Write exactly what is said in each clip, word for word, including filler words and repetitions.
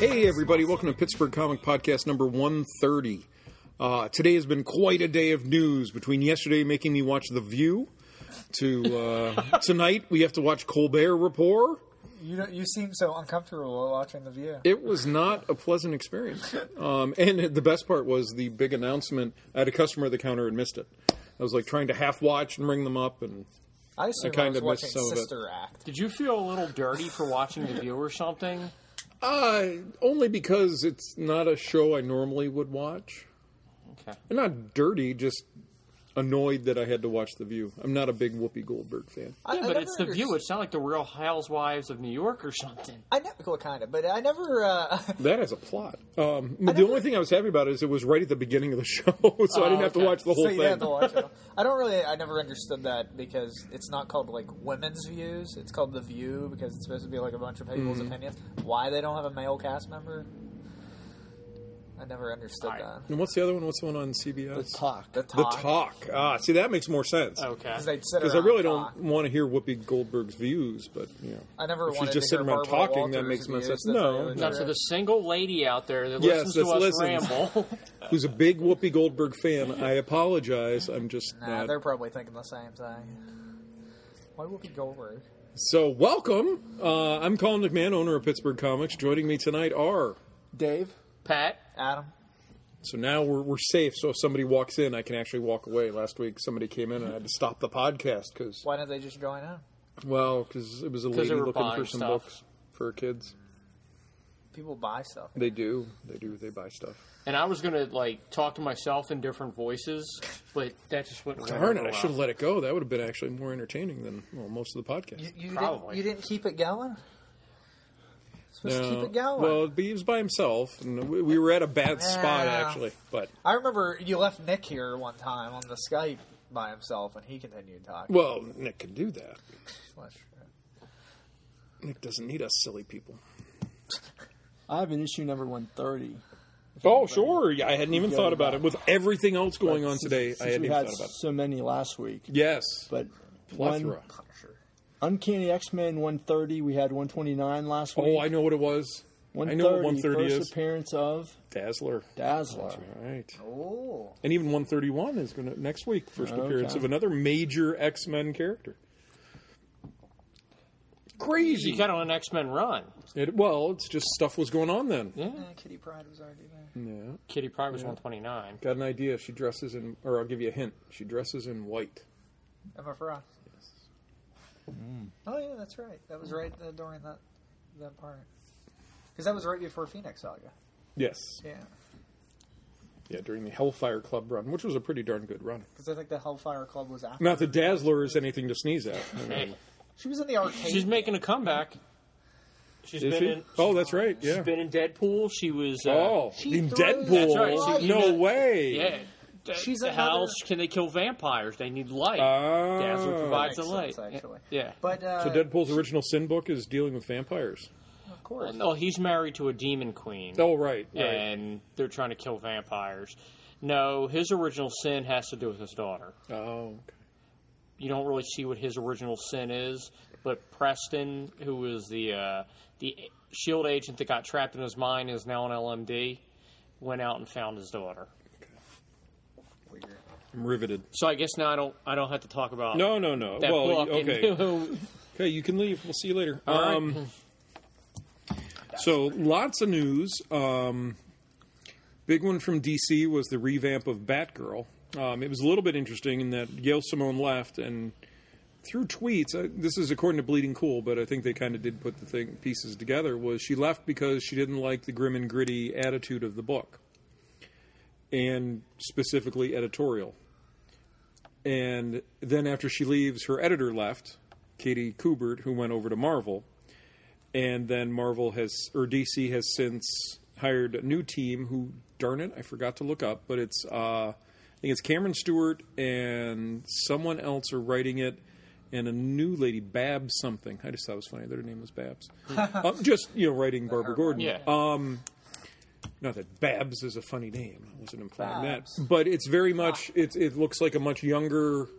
Hey, everybody. Welcome to Pittsburgh Comic Podcast number one thirty. Uh, today has been quite a day of news, between yesterday making me watch The View to uh, tonight we have to watch Colbert Report. You don't, you seem so uncomfortable watching The View. It was not a pleasant experience. Um, and the best part was the big announcement. I had a customer at the counter and missed it. I was like trying to half watch and ring them up, and I assume I kind I was of watching missed some of it. Sister Act. Did you feel a little dirty for watching The View or something? Uh, only because it's not a show I normally would watch. Okay. I'm not dirty, just annoyed that I had to watch The View. I'm not a big Whoopi Goldberg fan. I, Yeah, I but never it's The View. It's not like the Real Housewives of New York or something. I never, well, kind of, but I never. Uh, That has a plot. Um, I the never- only thing I was happy about is it was right at the beginning of the show, so I didn't have okay. to watch the whole so you thing. have to watch it. I don't really. I never understood that because it's not called like women's views. It's called The View because it's supposed to be like a bunch of people's Mm-hmm. opinions. Why they don't have a male cast member? I never understood I- that. And what's the other one? What's the one on C B S? The talk. The The talk. Talk. Ah, see, that makes more sense. Okay. Because they'd sit Because I around really and talk. don't want to hear Whoopi Goldberg's views, but, you know. I never if she's wanted just to hear sitting around Barbara talking, that Walters' makes more views. sense. That's No, the other Now, no. to the single lady out there that Yes, listens to that us listens. ramble, Who's a big Whoopi Goldberg fan, I apologize. I'm just Nah, not. they're probably thinking the same thing. Why Whoopi Goldberg? So, welcome. Uh, I'm Colin McMahon, owner of Pittsburgh Comics. Joining me tonight are... Dave? Pat, Adam. So now we're we're safe. So if somebody walks in, I can actually walk away. Last week, somebody came in and I had to stop the podcast because, Why didn't they just join in? well, because it was a 'Cause lady they were looking for buying some stuff. books for her kids. People buy stuff. They do. They do. They buy stuff. and I was gonna like talk to myself in different voices, but that just wouldn't. work Darn it! real I well. should have let it go. That would have been actually more entertaining than well most of the podcast. You, you, didn't, Probably. you didn't keep it going? Supposed to keep it going. Well, he was by himself, and we, we were at a bad spot Yeah. actually. But I remember you left Nick here one time on the Skype by himself, and he continued talking. well, Nick can do that. Well, that's true. Nick doesn't need us silly people. I have an issue number one thirty. Oh, sure. Yeah, I hadn't even Yeah, thought about yeah. it. With everything else going on Since- today, since I hadn't we even had thought about it. so many last week. Yes. But Plethora. one Uncanny X-Men one thirty, we had one twenty-nine last week. Oh, I know what it was. I know what one thirty first is. appearance of Dazzler. Dazzler. That's right. Oh. And even one thirty-one is going to next week. First Okay. appearance of another major X-Men character. Crazy. You got on an X Men run. It, well, it's just stuff was going on then. Yeah. Yeah, Kitty Pryde was already there. Yeah. Kitty Pryde was one twenty nine. Got an idea. She dresses in, or I'll give you a hint. She dresses in white. Emma Frost. Oh, yeah, that's right. That was right uh, during that that part. Because that was right before Phoenix Saga. Yes. Yeah. Yeah, during the Hellfire Club run, which was a pretty darn good run. Because I think the Hellfire Club was after. Not that Dazzler is anything to sneeze at. I mean, Hey, She was in the arcade. she's making a comeback. She's is been she? in. Oh, that's right. Yeah. She's been in Deadpool. She was. Uh, Oh, She in threw- Deadpool. That's right. She- no you know- way. Yeah. She's How another- else can they kill vampires? They need light. Ah. Dazzler provides the Makes light. sense, actually. Yeah. But, uh, So Deadpool's original sin book is dealing with vampires. of course. No, he's married to a demon queen. Oh, right. right. And they're trying to kill vampires. No, his original sin has to do with his daughter. Oh, okay. You don't really see what his original sin is, but Preston, who was the uh, the SHIELD agent that got trapped in his mind, is now an L M D, went out and found his daughter. Weird. I'm riveted. So I guess now I don't I don't have to talk about No, no, no. that well, book. okay. And, Okay, you can leave. We'll see you later. All right. Um, so, lots of news. Um, big one from D C was the revamp of Batgirl. Um, it was a little bit interesting in that Gail Simone left, and through tweets, uh, this is according to Bleeding Cool, but I think they kind of did put the thing pieces together, was she left because she didn't like the grim and gritty attitude of the book, and specifically editorial. And then after she leaves, her editor left, Katie Kubert, who went over to Marvel. And then Marvel has, or D C has since hired a new team who, darn it, I forgot to look up, but it's, uh, I think it's Cameron Stewart and someone else are writing it, and a new lady, Babs something. I just thought it was funny that her name was Babs. uh, just, you know, writing Barbara Gordon. Yeah. Um, not that Babs is a funny name. I wasn't implying Babs. that. But it's very much, it, it looks like a much younger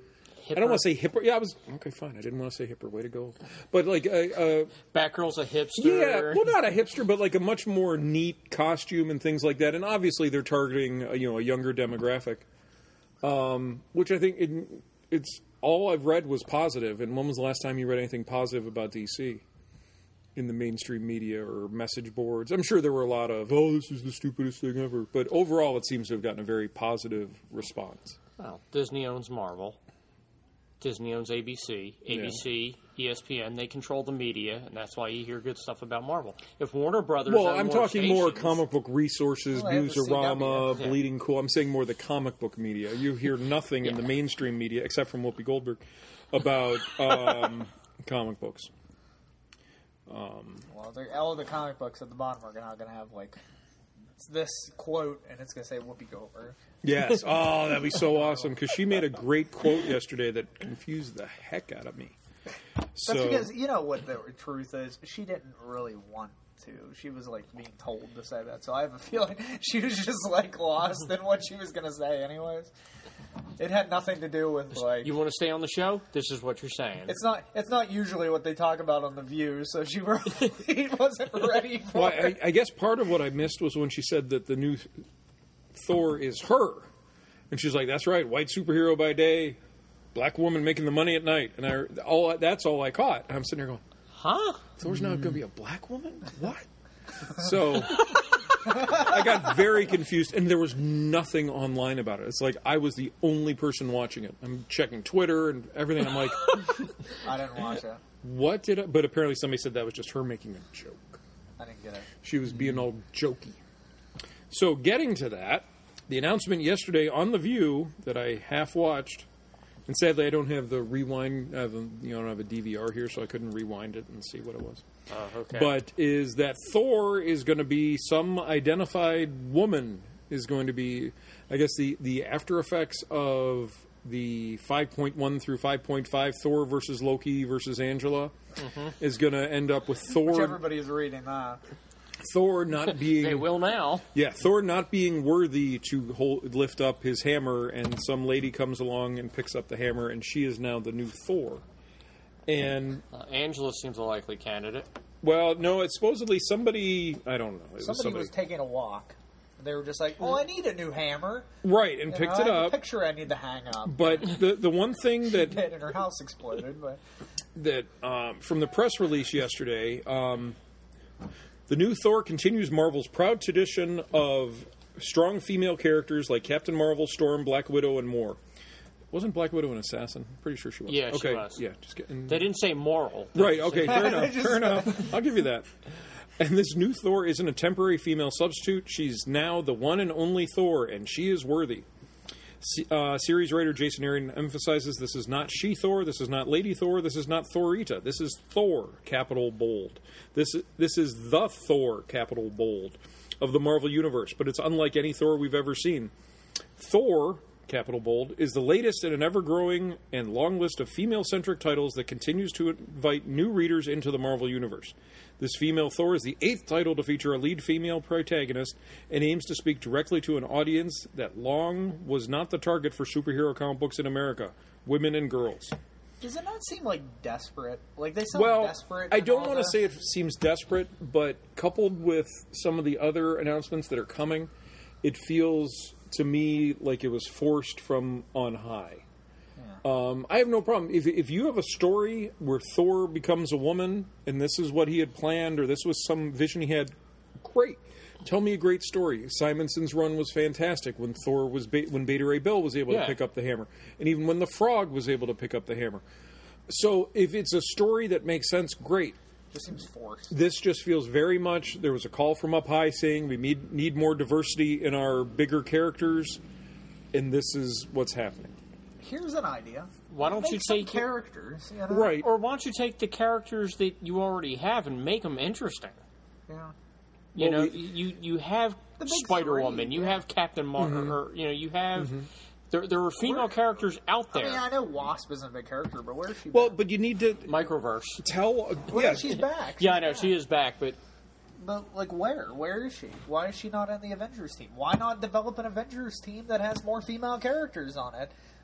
hipper. I don't want to say hipper. Yeah, I was okay. Fine, I didn't want to say hipper. Way to go. But like, uh, uh, Batgirl's a hipster. yeah, well, not a hipster, but like a much more neat costume and things like that. And obviously, they're targeting uh, you know a younger demographic, um, which I think it, it's all I've read was positive. And when was the last time you read anything positive about D C in the mainstream media or message boards? I'm sure there were a lot of, oh, this is the stupidest thing ever. But overall, it seems to have gotten a very positive response. Well, Disney owns Marvel. Disney owns A B C. A B C, yeah. E S P N, they control the media, and that's why you hear good stuff about Marvel. If Warner Brothers Well, owned I'm more talking stations, more comic book resources, Well, they have the C Newsarama, W. Yeah. Bleeding Cool. I'm saying more the comic book media. You hear nothing in the Yeah. mainstream media, except from Whoopi Goldberg, about um, comic books. Well, they're- all the comic books at the bottom are now going to have like it's this quote, and it's going to say Whoopi Goldberg. Yes. Oh, that'd be so awesome, because she made a great quote yesterday that confused the heck out of me. So, That's because you know what the truth is. She didn't really want to. She was like being told to say that. So I have a feeling she was just like lost in what she was going to say, anyways. It had nothing to do with like. You want to stay on the show? This is what you're saying. It's not. It's not usually what they talk about on the View. So she really wasn't ready for. well, it. I, I guess part of what I missed was when she said that the new Thor is her, and she's like, "That's right, white superhero by day, black woman making the money at night." And I, all that's all I caught. And I'm sitting here going, huh? Thor's not going to be a black woman? What? So I got very confused, and there was nothing online about it. It's like I was the only person watching it. I'm checking Twitter and everything. I'm like, I didn't watch it. what did I? But apparently somebody said that was just her making a joke. I didn't get it. She was being all jokey. So getting to that, the announcement yesterday on The View that I half watched, and sadly I don't have the rewind, I have a, you know, I don't have a D V R here, so I couldn't rewind it and see what it was. Oh, okay. But is that Thor is going to be some identified woman is going to be, I guess, the, the after effects of the five point one through five point five Thor versus Loki versus Angela Mm-hmm. is going to end up with Which Thor everybody is reading that. Thor not being they will now. yeah, Thor not being worthy to hold, lift up his hammer, and some lady comes along and picks up the hammer, and she is now the new Thor. And Uh, Angela seems a likely candidate. well, no, it's supposedly somebody. I don't know. It was Somebody, somebody was taking a walk. They were just like, "Oh, I need a new hammer." right, and You picked know, it I have a up. picture I need to hang up. But the the one thing that Did, and her house exploded. But that um, from the press release yesterday, um, the new Thor continues Marvel's proud tradition of strong female characters like Captain Marvel, Storm, Black Widow, and more. Wasn't Black Widow an assassin? Pretty sure she was. Yeah, she okay. was. Yeah, just getting They didn't say moral. They right. just Okay, said- fair enough. Just- Fair enough. I'll give you that. And this new Thor isn't a temporary female substitute. She's now the one and only Thor, and she is worthy. Se- Uh, series writer Jason Aaron emphasizes this is not She-Thor, this is not Lady Thor, this is not Thorita. This is Thor, capital bold. This is, this is the Thor, capital bold, of the Marvel Universe, but it's unlike any Thor we've ever seen. Thor, capital bold, is the latest in an ever-growing and long list of female-centric titles that continues to invite new readers into the Marvel Universe. This female Thor is the eighth title to feature a lead female protagonist and aims to speak directly to an audience that long was not the target for superhero comic books in America, women and girls. does it not seem like desperate? Like they sound Well, desperate. I and don't all want to that? say it seems desperate, but coupled with some of the other announcements that are coming, it feels to me like it was forced from on high. Um, I have no problem. If, if you have a story where Thor becomes a woman and this is what he had planned or this was some vision he had, great. Tell me a great story. Simonson's run was fantastic when Thor was ba- when Beta Ray Bill was able Yeah. to pick up the hammer, and even when the Frog was able to pick up the hammer. So if it's a story that makes sense, great. Just seems forced. This just feels very much. There was a call from up high saying we need need more diversity in our bigger characters, and this is what's happening. Here's an idea. Why don't Make you some take characters? You know? Right. Or why don't you take the characters that you already have and make them interesting? Yeah. You Well, know, we- you you have The big Spider Woman, three, you yeah. have Captain Marvel, Mm-hmm. or you know, you have there. There are female characters out I there. mean, I know Wasp isn't a big character, but where is she? Well, been? but you need to Microverse. tell. Well, yeah, she's back. Yeah, I She's know back. she is back, but But like, where? Where is she? Why is she not in the Avengers team? Why not develop an Avengers team that has more female characters on it?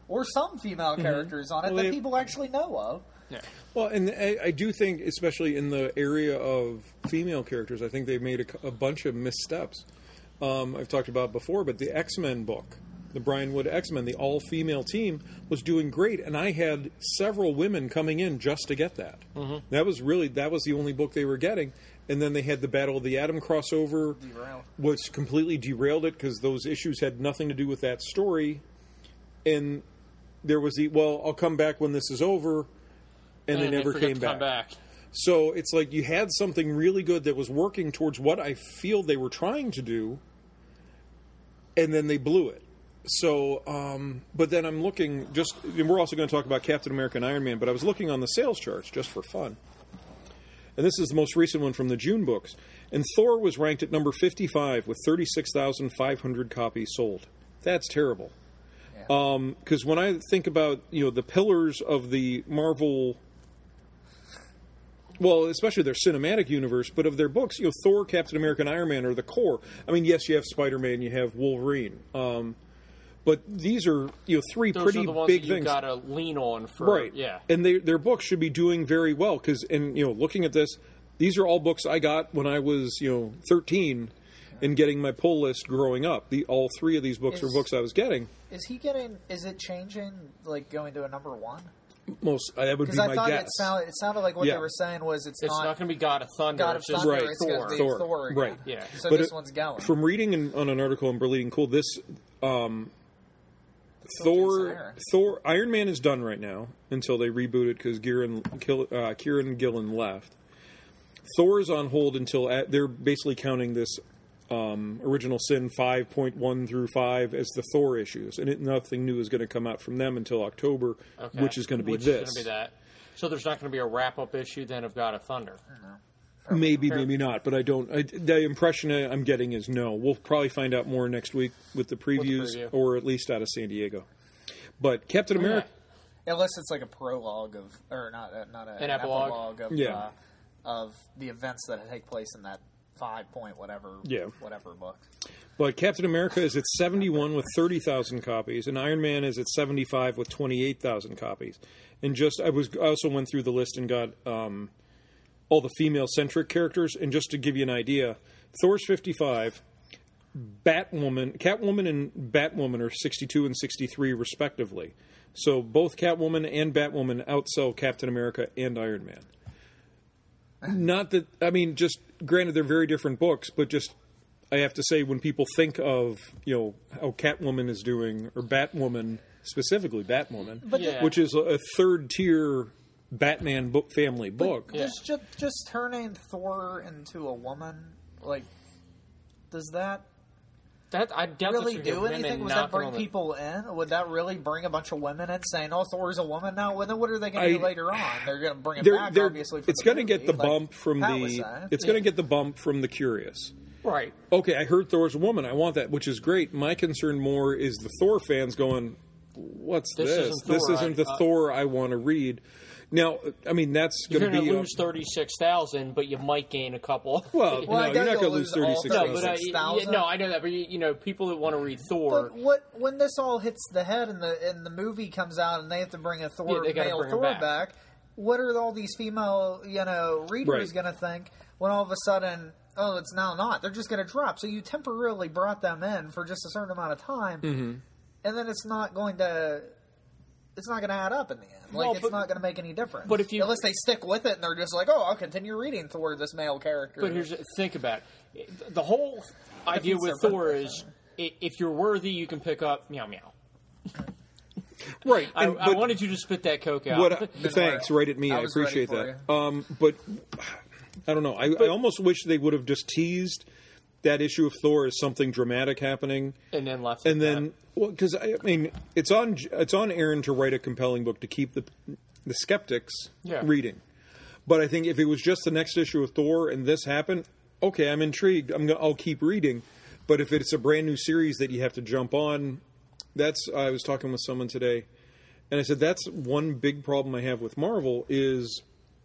or some female characters on it Well, that they- people actually know of. Yeah. Well, and I, I do think, especially in the area of female characters, I think they've made a, cou- a bunch of missteps. Um, I've talked about before, but the X-Men book, the Brian Wood X-Men, the all-female team was doing great, and I had several women coming in just to get that. Mm-hmm. That was really that was the only book they were getting, and then they had the Battle of the Atom crossover, Derailed. which completely derailed it because those issues had nothing to do with that story, and there was the well, I'll come back when this is over, and, they never forget came to back. Come back. So it's like you had something really good that was working towards what I feel they were trying to do, and then they blew it. So, um, but then I'm looking just, and we're also going to talk about Captain America and Iron Man, but I was looking on the sales charts just for fun. And this is the most recent one from the June books. And Thor was ranked at number fifty-five with thirty-six thousand five hundred copies sold. That's terrible. Because um, when I think about, you know, the pillars of the Marvel, well, especially their cinematic universe, but of their books, you know, Thor, Captain America, and Iron Man are the core. I mean, yes, you have Spider-Man, you have Wolverine. Um, but these are, you know, three Those pretty are the ones big that you things. got to lean on for. Right. Yeah. And they, their books should be doing very well because, and you know, looking at this, these are all books I got when I was, you know, thirteen and getting my pull list growing up. The all three of these books Is- are books I was getting. Is he getting? Is it changing? Like going to a number one? Most uh, that would be Because I my thought guess. it sounded. It sounded like what Yeah. they were saying was it's, It's not, not, going to be God of Thunder. God of it's just Thunder. Right. It's going to Thor. be Thor. Thor. again. Right. Yeah. So But this it- one's going. From reading in, on an article in Bleeding Cool, this um, Jason Thor, Aaron. Thor, Iron Man is done right now until they reboot it because Kieran, uh, Kieran Gillen left. Thor is on hold until at, they're basically counting this um, Original Sin five point one through five as the Thor issues, and it, nothing new is going to come out from them until October, Okay. which is going to be Which this. Is going to be that. So there's not going to be a wrap-up issue then of God of Thunder. Maybe, maybe not, but I don't. I, the impression I'm getting is no. We'll probably find out more next week with the previews, preview. or at least out of San Diego. But Captain Oh, America, Unless it's like a prologue of, or not, uh, not a, An an epilogue? epilogue of, Yeah. uh, of the events that take place in that five point whatever, Yeah. whatever book. but Captain America is at seventy-one with thirty thousand copies, and Iron Man is at seventy-five with twenty-eight thousand copies. And just I was I also went through the list and got um, all the female-centric characters. And just to give you an idea, Thor's fifty-five, Batwoman, Catwoman, and Batwoman are sixty-two and sixty-three respectively. So both Catwoman and Batwoman outsell Captain America and Iron Man. Not that I mean, just granted they're very different books, but just I have to say when people think of you know how Catwoman is doing or Batwoman specifically Batwoman, But Yeah. which is a third tier Batman book family book. Yeah. Does just, just turning Thor into a woman, like, does that That I doubt really that you're do women anything? Would that knocking bring on the- people in? Would that really bring a bunch of women in saying, "Oh, Thor's a woman now"? Well, then what are they going to do I- later on? They're going to bring it They're- back, they're- obviously. For it's going going to to get the bump from Pat was the. saying. It's going to get the bump from the curious. Right. Okay, I heard Thor's a woman. I want that, which is great. My concern more is the Thor fans going, "What's This this? isn't This Thor. isn't the I- uh, Thor I want to read." Now, I mean, that's You're going to going be to a- lose thirty-six thousand, but you might gain a couple. well. Well, I no, doubt you're not you'll going to lose lose all thirty-six. no, thousand. but uh, thirty-six y- thousand? no, I know that. But you, you know, people that want to read Thor, But what when this all hits the head and the and the movie comes out and they have to bring a Thor Yeah, they gotta male bring her Thor back. back. what are all these female you know readers Right. going to think when all of a sudden oh it's now not? They're just going to drop. So you temporarily brought them in for just a certain amount of time, Mm-hmm. and then it's not going to. It's not going to add up in the end. Like, Well, it's but- not going to make any difference. but if you- unless they stick with it and they're just like, oh, I'll continue reading Thor, this male character. But here's think about it. The whole idea Defeats with their Thor purpose, is i- if you're worthy, you can pick up meow meow. Right. I, and- I but wanted you to spit that coke out. what I- Didn't thanks, work. right at me. I I, was ready appreciate for that. Um, but I don't know. I, I almost wish they would have just teased that issue of Thor as something dramatic happening. and then left. And it at then, well, because I mean, it's on it's on Aaron to write a compelling book to keep the the skeptics Yeah. reading. But I think if it was just the next issue of Thor and this happened, okay, I'm intrigued. I'm gonna, I'll keep reading. But if it's a brand new series that you have to jump on, that's I was talking with someone today, and I said that's one big problem I have with Marvel is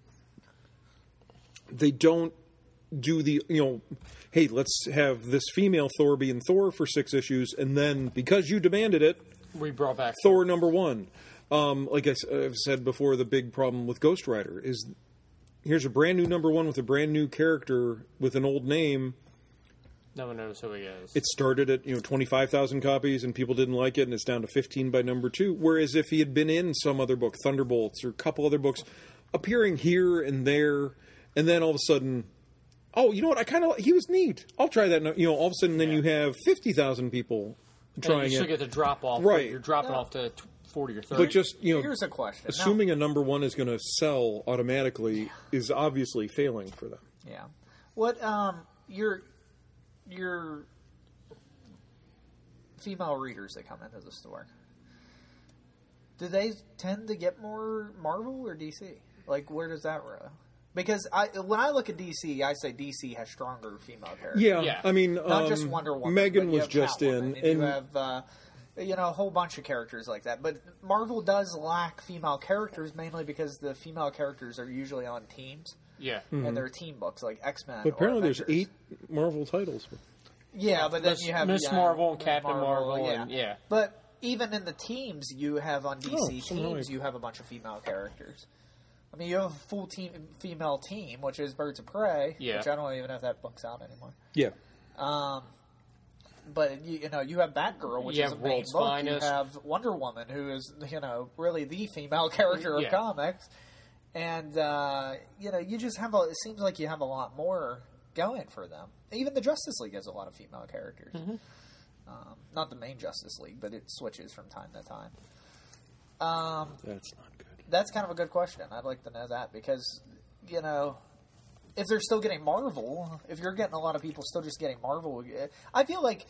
they don't do the you know. Hey, let's have this female Thor be in Thor for six issues, and then because you demanded it, We brought back Thor number one. Um, like I s- I've said before, the big problem with Ghost Rider is here's a brand new number one with a brand new character with an old name. No one knows who he is. It started at you know twenty-five thousand copies and people didn't like it, and it's down to fifteen by number two. Whereas if he had been in some other book, Thunderbolts or a couple other books, appearing here and there, and then all of a sudden, oh, you know what? I kind of he was neat. I'll try that. now. You know, all of a sudden, then Yeah. you have fifty thousand people And trying you still it. get the drop off. Right. You're dropping No. off to t- forty or thirty. But just you know, Here's a question. Now- assuming a number one is going to sell automatically is obviously failing for them. Yeah. What um your your female readers that come into the store, do they tend to get more Marvel or D C? Like, where does that row? Because I when I look at D C, I say D C has stronger female characters. Yeah, Yeah. I mean, Not um, just Wonder Woman. Megan but you was have just Catwoman, in, and, you have uh, you know a whole bunch of characters like that. But Marvel does lack female characters mainly because the female characters are usually on teams. yeah. And they're team books like X Men. but apparently there's Avengers. eight Marvel titles. Yeah, but then Miss- you have Miss yeah, Marvel and Miss Captain Marvel and- yeah. But even in the teams, you have on D C Oh, so teams, now you have a bunch of female characters. I mean, you have a full team female team, which is Birds of Prey, Yeah. which I don't even know if that book's out anymore. Yeah, Um, but you, you know, you have Batgirl, which You is a have main World's book. Finest. You have Wonder Woman, who is you know really the female character of Yeah. comics, and uh, you know you just have a. It seems like you have a lot more going for them. Even the Justice League has a lot of female characters. Mm-hmm. Um, not the main Justice League, but it switches from time to time. Um, that's not good. that's kind of a good question. I'd like to know that because, you know, if they're still getting Marvel, if you're getting a lot of people still just getting Marvel, I feel like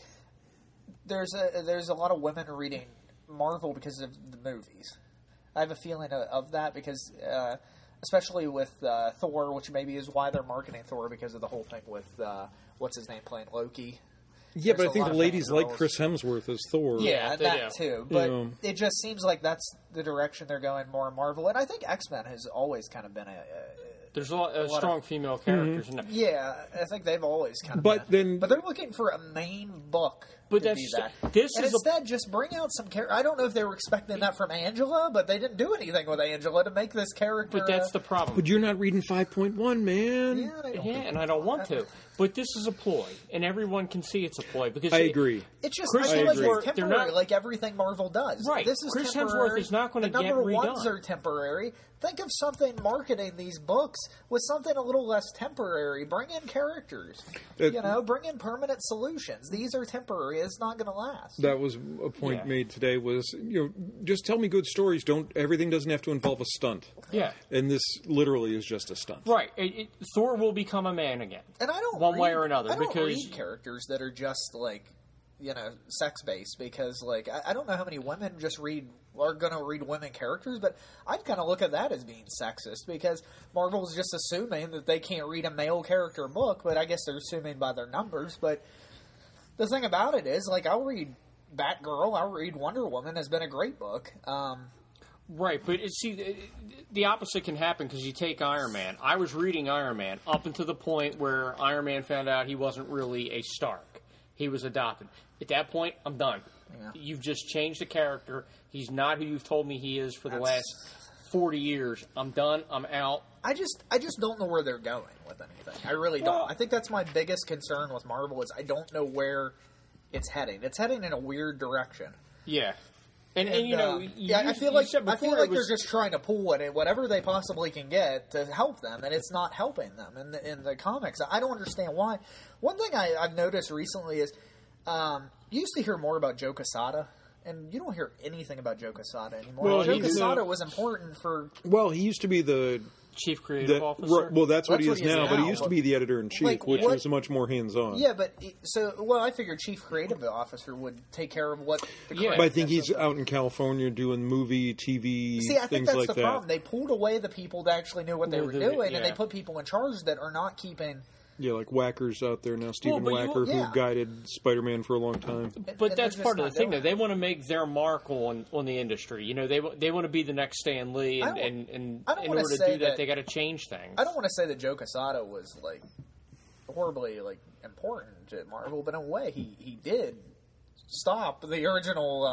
there's a there's a lot of women reading Marvel because of the movies. I have a feeling of, of that because, uh, especially with uh, Thor, which maybe is why they're marketing Thor because of the whole thing with uh, what's his name playing Loki. Yeah, There's but a I think lot the of ladies like fangirls. Chris Hemsworth as Thor. Yeah, they that do. too. But Yeah. it just seems like that's the direction they're going more in Marvel. And I think X Men has always kind of been a. a There's a lot of lot strong of- female characters in there. yeah, I think they've always kind of. But been. then- but they're looking for a main book. But to that's be just- that. this and is a- instead just bring out some character. I don't know if they were expecting that from Angela, but they didn't do anything with Angela to make this character. But that's uh, the problem. But you're not reading five point one, man. yeah, they don't Yeah, think- and I don't want to. But this is a ploy, and everyone can see it's a ploy because I it- agree. It's just Chris I feel like Hemsworth, it's they're temporary, not- like everything Marvel does. Right. This is Chris Hemsworth temporary. is not gonna The get number ones redone. are temporary. Think of something marketing these books with something a little less temporary. Bring in characters. It- you know, bring in permanent solutions. These are temporary. It's not going to last. That was a point Yeah. made today. Was you know just tell me good stories. Don't everything doesn't have to involve a stunt. yeah, And this literally is just a stunt. right. It, it, Thor will become a man again. And I don't One read, way or another, I don't because- read characters that are just like you know sex based because like I, I don't know how many women just read are going to read women characters, but I'd kind of look at that as being sexist because Marvel's just assuming that they can't read a male character book, but I guess they're assuming by their numbers. But the thing about it is, like, I'll read Batgirl, I'll read Wonder Woman has been a great book. Um, Right, but it, see, the, the opposite can happen because you take Iron Man. I was reading Iron Man up until the point where Iron Man found out he wasn't really a Stark. He was adopted. At that point, I'm done. Yeah. You've just changed the character. He's not who you've told me he is for the That's- last forty years. I'm done. I'm out. I just, I just don't know where they're going with anything. I really don't. Well- I think that's my biggest concern with Marvel is I don't know where it's heading. It's heading in a weird direction. Yeah. And, and, you know, uh, you, yeah, I you- feel you like said I before feel like it was, they're just trying to pull what whatever they possibly can get to help them, and it's not helping them in the in the comics. I don't understand why. One thing I, I've noticed recently is um, you used to hear more about Joe Quesada, and you don't hear anything about Joe Quesada anymore. Well, Joe he's, Quesada uh, was important for Well, he used to be the. chief creative the officer. right, well, that's what That's he what is he is now, but he now, used to but- be the editor in chief, Like, which what- was much more hands on. yeah, but it- so well, I figured chief creative officer would take care of what. The Yeah. But I think creativeness he's of the- out in California doing movie, T V, See, I think things that's like the that. problem. They pulled away the people that actually knew what they Knew were the- doing, and they yeah. put people in charge that are not keeping. Yeah, like Wacker's out there now. Stephen but you- Wacker, yeah. who guided Spider-Man for a long time. and But they're that's just part of not the thing, though. doing They it. want to make their mark on, on the industry. You know, they wa- they want to be the next Stan Lee, I and, don't- and, and I don't in wanna order to say do that, that- they got to change things. I don't want to say that Joe Quesada was like horribly like important to Marvel, but in a way, he he did stop the original uh,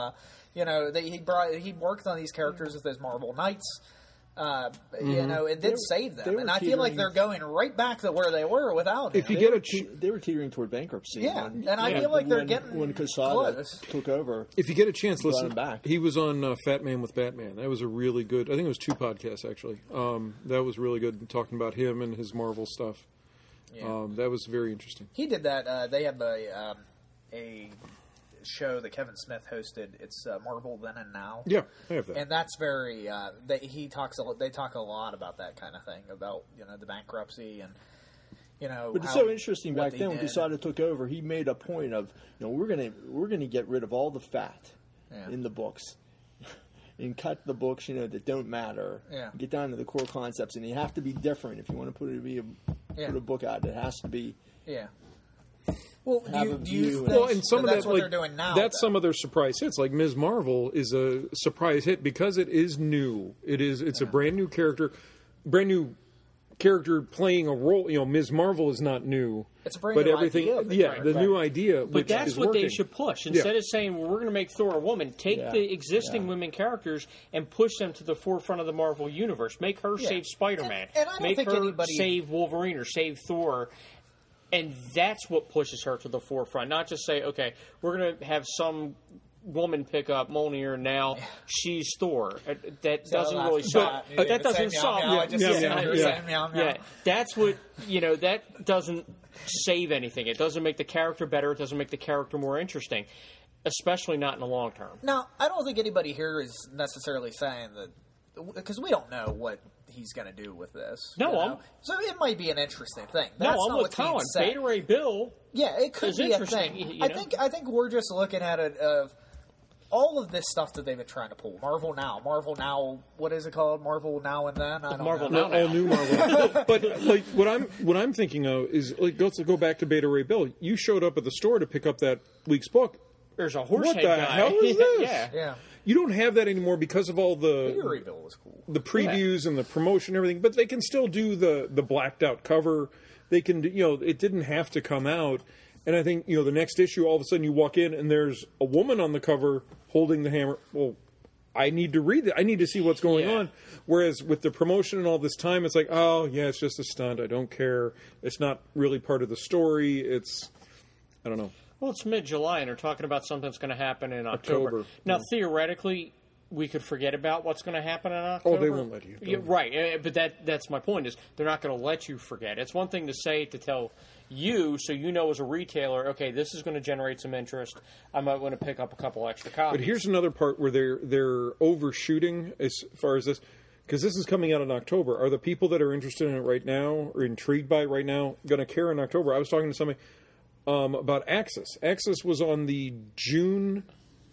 You know, they, he brought he worked on these characters with his Marvel Knights. Uh, Mm-hmm. You know, it did They were- save they them, were and I feel like teetering- they're going right back to where they were without him. If you They get were a ch- te- they were teetering toward bankruptcy. Yeah, when- and I Yeah. feel like they're when, getting when Quesada close. took over. If you get a chance, Brought listen. him back. He was on uh, Fat Man with Batman. That was a really good. I think it was two podcasts actually. Um, that was really good, talking about him and his Marvel stuff. Yeah. Um, that was very interesting. He did that. Uh, they have a um, a show that Kevin Smith hosted. It's uh, Marvel Then and Now. Yeah, I have that. And that's very. Uh, they, he talks. A, they talk a lot about that kind of thing, about you know the bankruptcy and you know. But it's how- so interesting. what Back they then, when did. Quesada took over, he made a point of, you know, we're gonna we're gonna get rid of all the fat Yeah. in the books, and cut the books, you know, that don't matter. Yeah. Get down to the core concepts, and you have to be different if you want to put it be a, Yeah. put a book out. It has to be. Yeah. Well, do Have you, a do you view think and- Well, and some that of that's that, what like, they're doing now? that's though? some of their surprise hits. Like Miz Marvel is a surprise hit because it is new. It is. It's a brand new character, brand new character playing a role. You know, Miz Marvel is not new. It's a brand but new everything. idea, but- yeah, right, the right. new idea. But which that's is what working. they should push. Instead Yeah. of saying, well, we're going to make Thor a woman, take Yeah. the existing Yeah. women characters and push them to the forefront of the Marvel Universe. Make her Yeah. save Spider-Man. And- and I don't Make think her anybody- save Wolverine or save Thor. And that's what pushes her to the forefront. Not just say, okay, we're going to have some woman pick up Mjolnir now. She's Thor. Uh, That So doesn't that's- really but- solve. you That didn't doesn't say meow, solve. meow, I just Yeah, said yeah, you're yeah. saying meow, meow. Yeah, that's what you know. That doesn't save anything. It doesn't make the character better. It doesn't make the character more interesting, especially not in the long term. Now, I don't think anybody here is necessarily saying that, because we don't know what he's going to do with this. No, you know? I'm- so it might be an interesting thing. No, That's I'm not with what's being Colin. said. Beta Ray Bill. Yeah, it could is be a interesting, thing. you I know? think I think we're just looking at it of all of this stuff that they've been trying to pull. Marvel Now, Marvel Now. What is it called? Marvel Now and Then. I don't Marvel know. Now. all new Marvel. But like what I'm what I'm thinking of is like let's go back to Beta Ray Bill. You showed up at the store to pick up that week's book. There's a horse What head the guy. hell is this? yeah. Yeah, You don't have that anymore because of all Beta the Ray Bill was cool. the previews and the promotion and everything. But they can still do the the blacked out cover. They can do, you know it didn't have to come out. And I think you know the next issue, all of a sudden you walk in and there's a woman on the cover holding the hammer. Well, I need to read it. I need to see what's going Yeah. on. Whereas with the promotion and all this time, it's like, oh yeah, it's just a stunt. I don't care. It's not really part of the story. It's I don't know. Well, it's mid-July, and they're talking about something that's going to happen in October. October, Now, yeah. theoretically, we could forget about what's going to happen in October. Oh, they won't let you. Yeah, right, uh, but that that's my point, is they're not going to let you forget. It's one thing to say, to tell you, so you know as a retailer, okay, this is going to generate some interest. I might want to pick up a couple extra copies. But here's another part where they're they're overshooting as far as this, because this is coming out in October. Are the people that are interested in it right now or intrigued by it right now going to care in October? I was talking to somebody um, about Axis. Axis was on the June.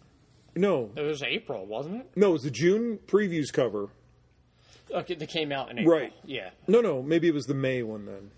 No, It was April, wasn't it? no, it was the June previews cover. Okay, they came out in April. Right. Yeah. No, no, maybe it was the May one then.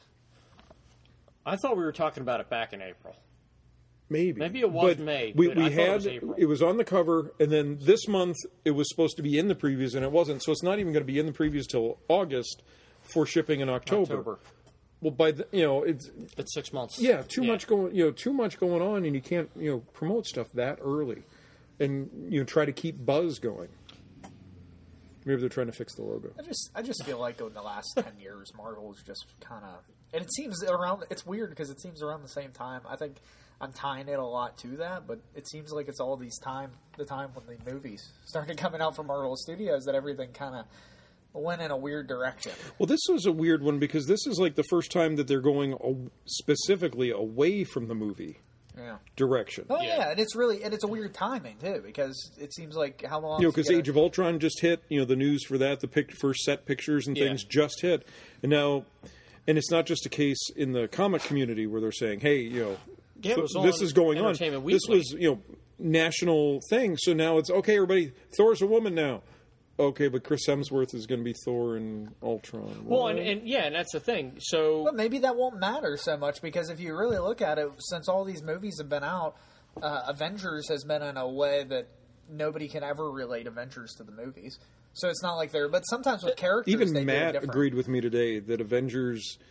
I thought we were talking about it back in April. Maybe. Maybe it was But May, We, but we I thought it had was April. was on the cover, and then this month it was supposed to be in the previews, and it wasn't. So it's not even going to be in the previews till August for shipping in October. October. Well, by the, you know it's It's six months. yeah too much going you know too much going on, and you can't you know promote stuff that early, and you know try to keep buzz going. Maybe they're trying to fix the logo. I just I just feel like in the last ten years, Marvel's just kind of, and it seems around. It's weird because it seems around the same time. I think I'm tying it a lot to that, but it seems like it's all these time the time when the movies started coming out from Marvel Studios that everything kind of went in a weird direction. Well, this was a weird one because this is like the first time that they're going a- specifically away from the movie Yeah. direction. Oh Yeah. yeah. and it's really and it's a weird timing too because it seems like how long You know, to because get a- Age of Ultron just hit. You know, the news for that, the pic- first set pictures and Yeah. things just hit, and now, and it's not just a case in the comic community where they're saying, "Hey, you know, Yeah, it was this on is going on." Entertainment This Weekly. was you know national thing. So now it's okay. Everybody, Thor's a woman now. Okay, but Chris Hemsworth is going to be Thor in Ultron. Well, What? and, and yeah, and that's the thing. So But maybe that won't matter so much because if you really look at it, since all these movies have been out, uh, Avengers has been in a way that nobody can ever relate Avengers to the movies. So it's not like they're. But sometimes with characters, they even do it Matt different. agreed with me today that Avengers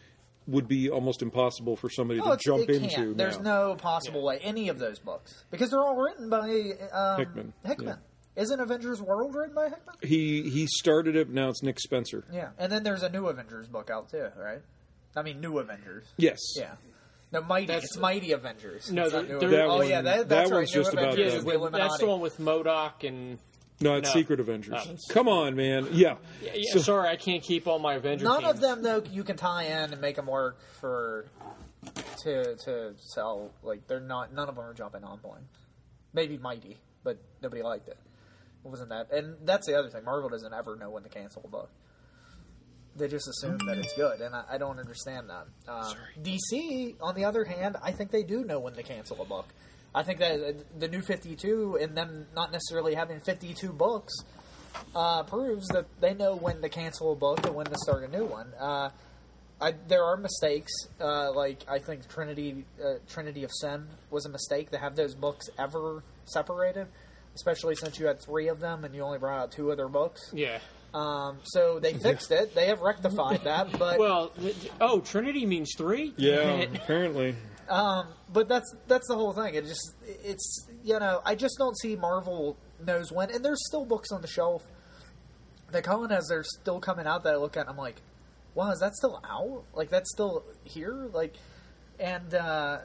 would be almost impossible for somebody No, to it's, jump it into. can't. There's now. no possible way any of those books because they're all written by um, Hickman. Hickman. Isn't Avengers World written by Hickman? He he started it. Now it's Nick Spencer. Yeah, and then there's a new Avengers book out too, right? I mean, new Avengers. Yes. Yeah. No, Mighty. That's- it's Mighty Avengers. No, It's not there- New there- Avengers. That Oh one- yeah, that, that that's right. one's New just about Avengers Yeah, is them. the with, Illuminati. that's the one with MODOK and. No, it's No. Secret Avengers. Oh. Come on, man. Yeah. Yeah, yeah, So- sorry, I can't keep all my Avenger None teams. of them though you can tie in and make them work for to to sell. Like they're not. None of them are jumping on point. Maybe Mighty, but nobody liked it. It wasn't that? And that's the other thing. Marvel doesn't ever know when to cancel a book. They just assume that it's good, and I, I don't understand that. Um, D C, on the other hand, I think they do know when to cancel a book. I think that uh, the New fifty-two and them not necessarily having fifty-two books uh, proves that they know when to cancel a book and when to start a new one. Uh, I, there are mistakes, uh, like I think Trinity uh, Trinity of Sin was a mistake to have those books ever separated, especially since you had three of them and you only brought out two of their books. Yeah. Um, so they fixed it. They have rectified that, but Well, th- oh, Trinity means three? Yeah. Apparently. um, but that's that's the whole thing. It just it's you know I just don't see Marvel knows when, and there's still books on the shelf that Colin has. They're still coming out that I look at. And I'm like, wow, is that still out? Like that's still here? Like, and uh,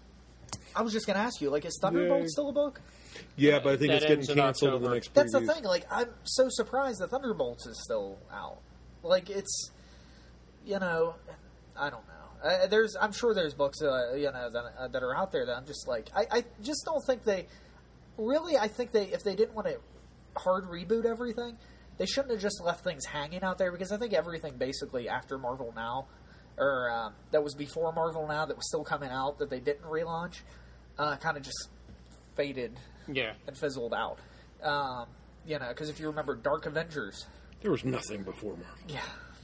I was just gonna ask you, like, is Thunderbolt Yay. still a book? Yeah, but I think That it's getting ends in canceled in the October. next That's previews. the thing. Like, I'm so surprised that Thunderbolts is still out. Like, it's, you know, I don't know. Uh, there's, I'm sure there's books, uh, you know, that uh, that are out there that I'm just like, I, I just don't think they. Really, I think they, if they didn't want to hard reboot everything, they shouldn't have just left things hanging out there because I think everything basically after Marvel Now, or um, that was before Marvel Now that was still coming out that they didn't relaunch, uh, kind of just faded Yeah. and fizzled out. Um, you know, because if you remember Dark Avengers, There was nothing before Marvel. yeah,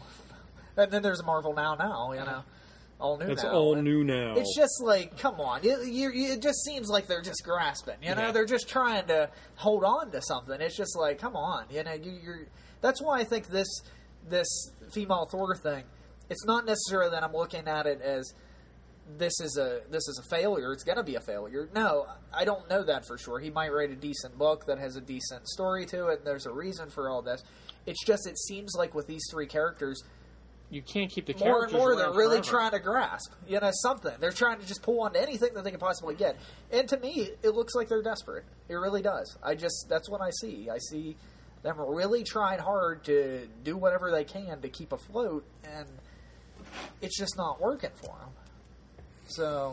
and then there's Marvel Now, now you know, all new. That's now. all And new now. It's just like, come on, it, you, you, it just seems like they're just grasping. You know, Yeah. they're just trying to hold on to something. It's just like, come on, you know, you, you're. That's why I think this this female Thor thing. It's not necessarily that I'm looking at it as this is a this is a failure. It's going to be a failure. No, I don't know that for sure. He might write a decent book that has a decent story to it. And there's a reason for all this. It's just it seems like with these three characters, You can't keep the more and characters more they're around really forever. trying to grasp, you know, something. They're trying to just pull on to anything that they can possibly get. And to me, it looks like they're desperate. It really does. I just that's what I see. I see them really trying hard to do whatever they can to keep afloat, and it's just not working for them. So,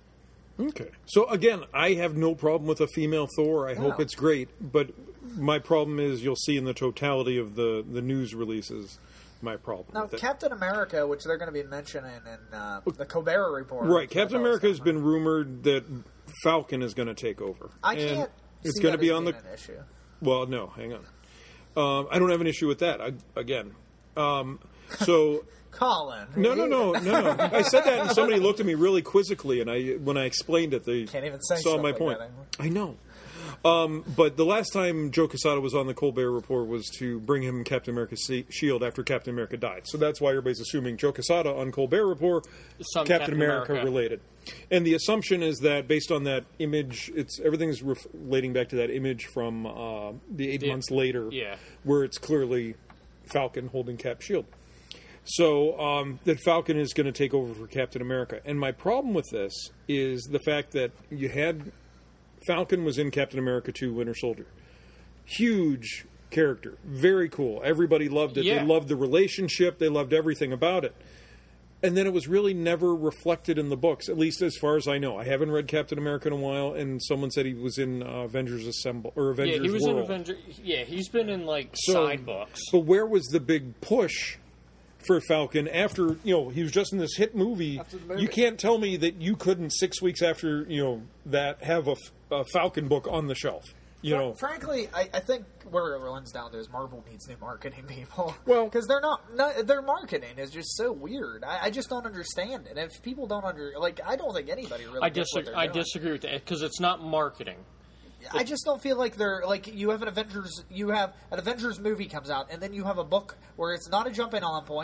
Okay. So again, I have no problem with a female Thor. I hope No. it's great, but my problem is you'll see in the totality of the the news releases my problem now with it. Captain America, which they're going to be mentioning in uh, the Colbert Report. Right, which I Captain thought was America has coming. been rumored that Falcon is going to take over. I And can't. It's see going to that be as on the. being an issue. Well, no, hang on. Um, I don't have an issue with that. I, again, um, so Colin. no, no, no, no, no. I said that, and somebody looked at me really quizzically, and I when I explained it, they Can't even say saw stuff my like point. that anymore. I know. Um, but the last time Joe Quesada was on the Colbert Report was to bring him Captain America's se- shield after Captain America died. So that's why everybody's assuming Joe Quesada on Colbert Report, Some Captain, Captain America, America. related. And the assumption is that based on that image, it's everything's ref- relating back to that image from uh, the eight The- months later, yeah. where it's clearly Falcon holding Cap's shield. So um, that Falcon is going to take over for Captain America. And my problem with this is the fact that you had Falcon was in Captain America two Winter Soldier. Huge character. Very cool. Everybody loved it. Yeah. They loved the relationship. They loved everything about it. And then it was really never reflected in the books, at least as far as I know. I haven't read Captain America in a while, and someone said he was in uh, Avengers Assemble or Avengers Yeah, he was World. in Avenger. Yeah, he's been in like So- side books. But where was the big push for Falcon after, you know, he was just in this hit movie? After the movie. You can't tell me that you couldn't, six weeks after, you know, that have a, a Falcon book on the shelf. You Fr- know, frankly, I, I think where it runs down to is Marvel needs new marketing people. Well- because they're not, no, their marketing is just so weird. I, I just don't understand it. If people don't under, like, I don't think anybody really. I gets what disagree. they're I doing. disagree with that because it's not marketing. I just don't feel like they're like you have an Avengers. You have an Avengers movie comes out, and then you have a book where it's not a jumping on point,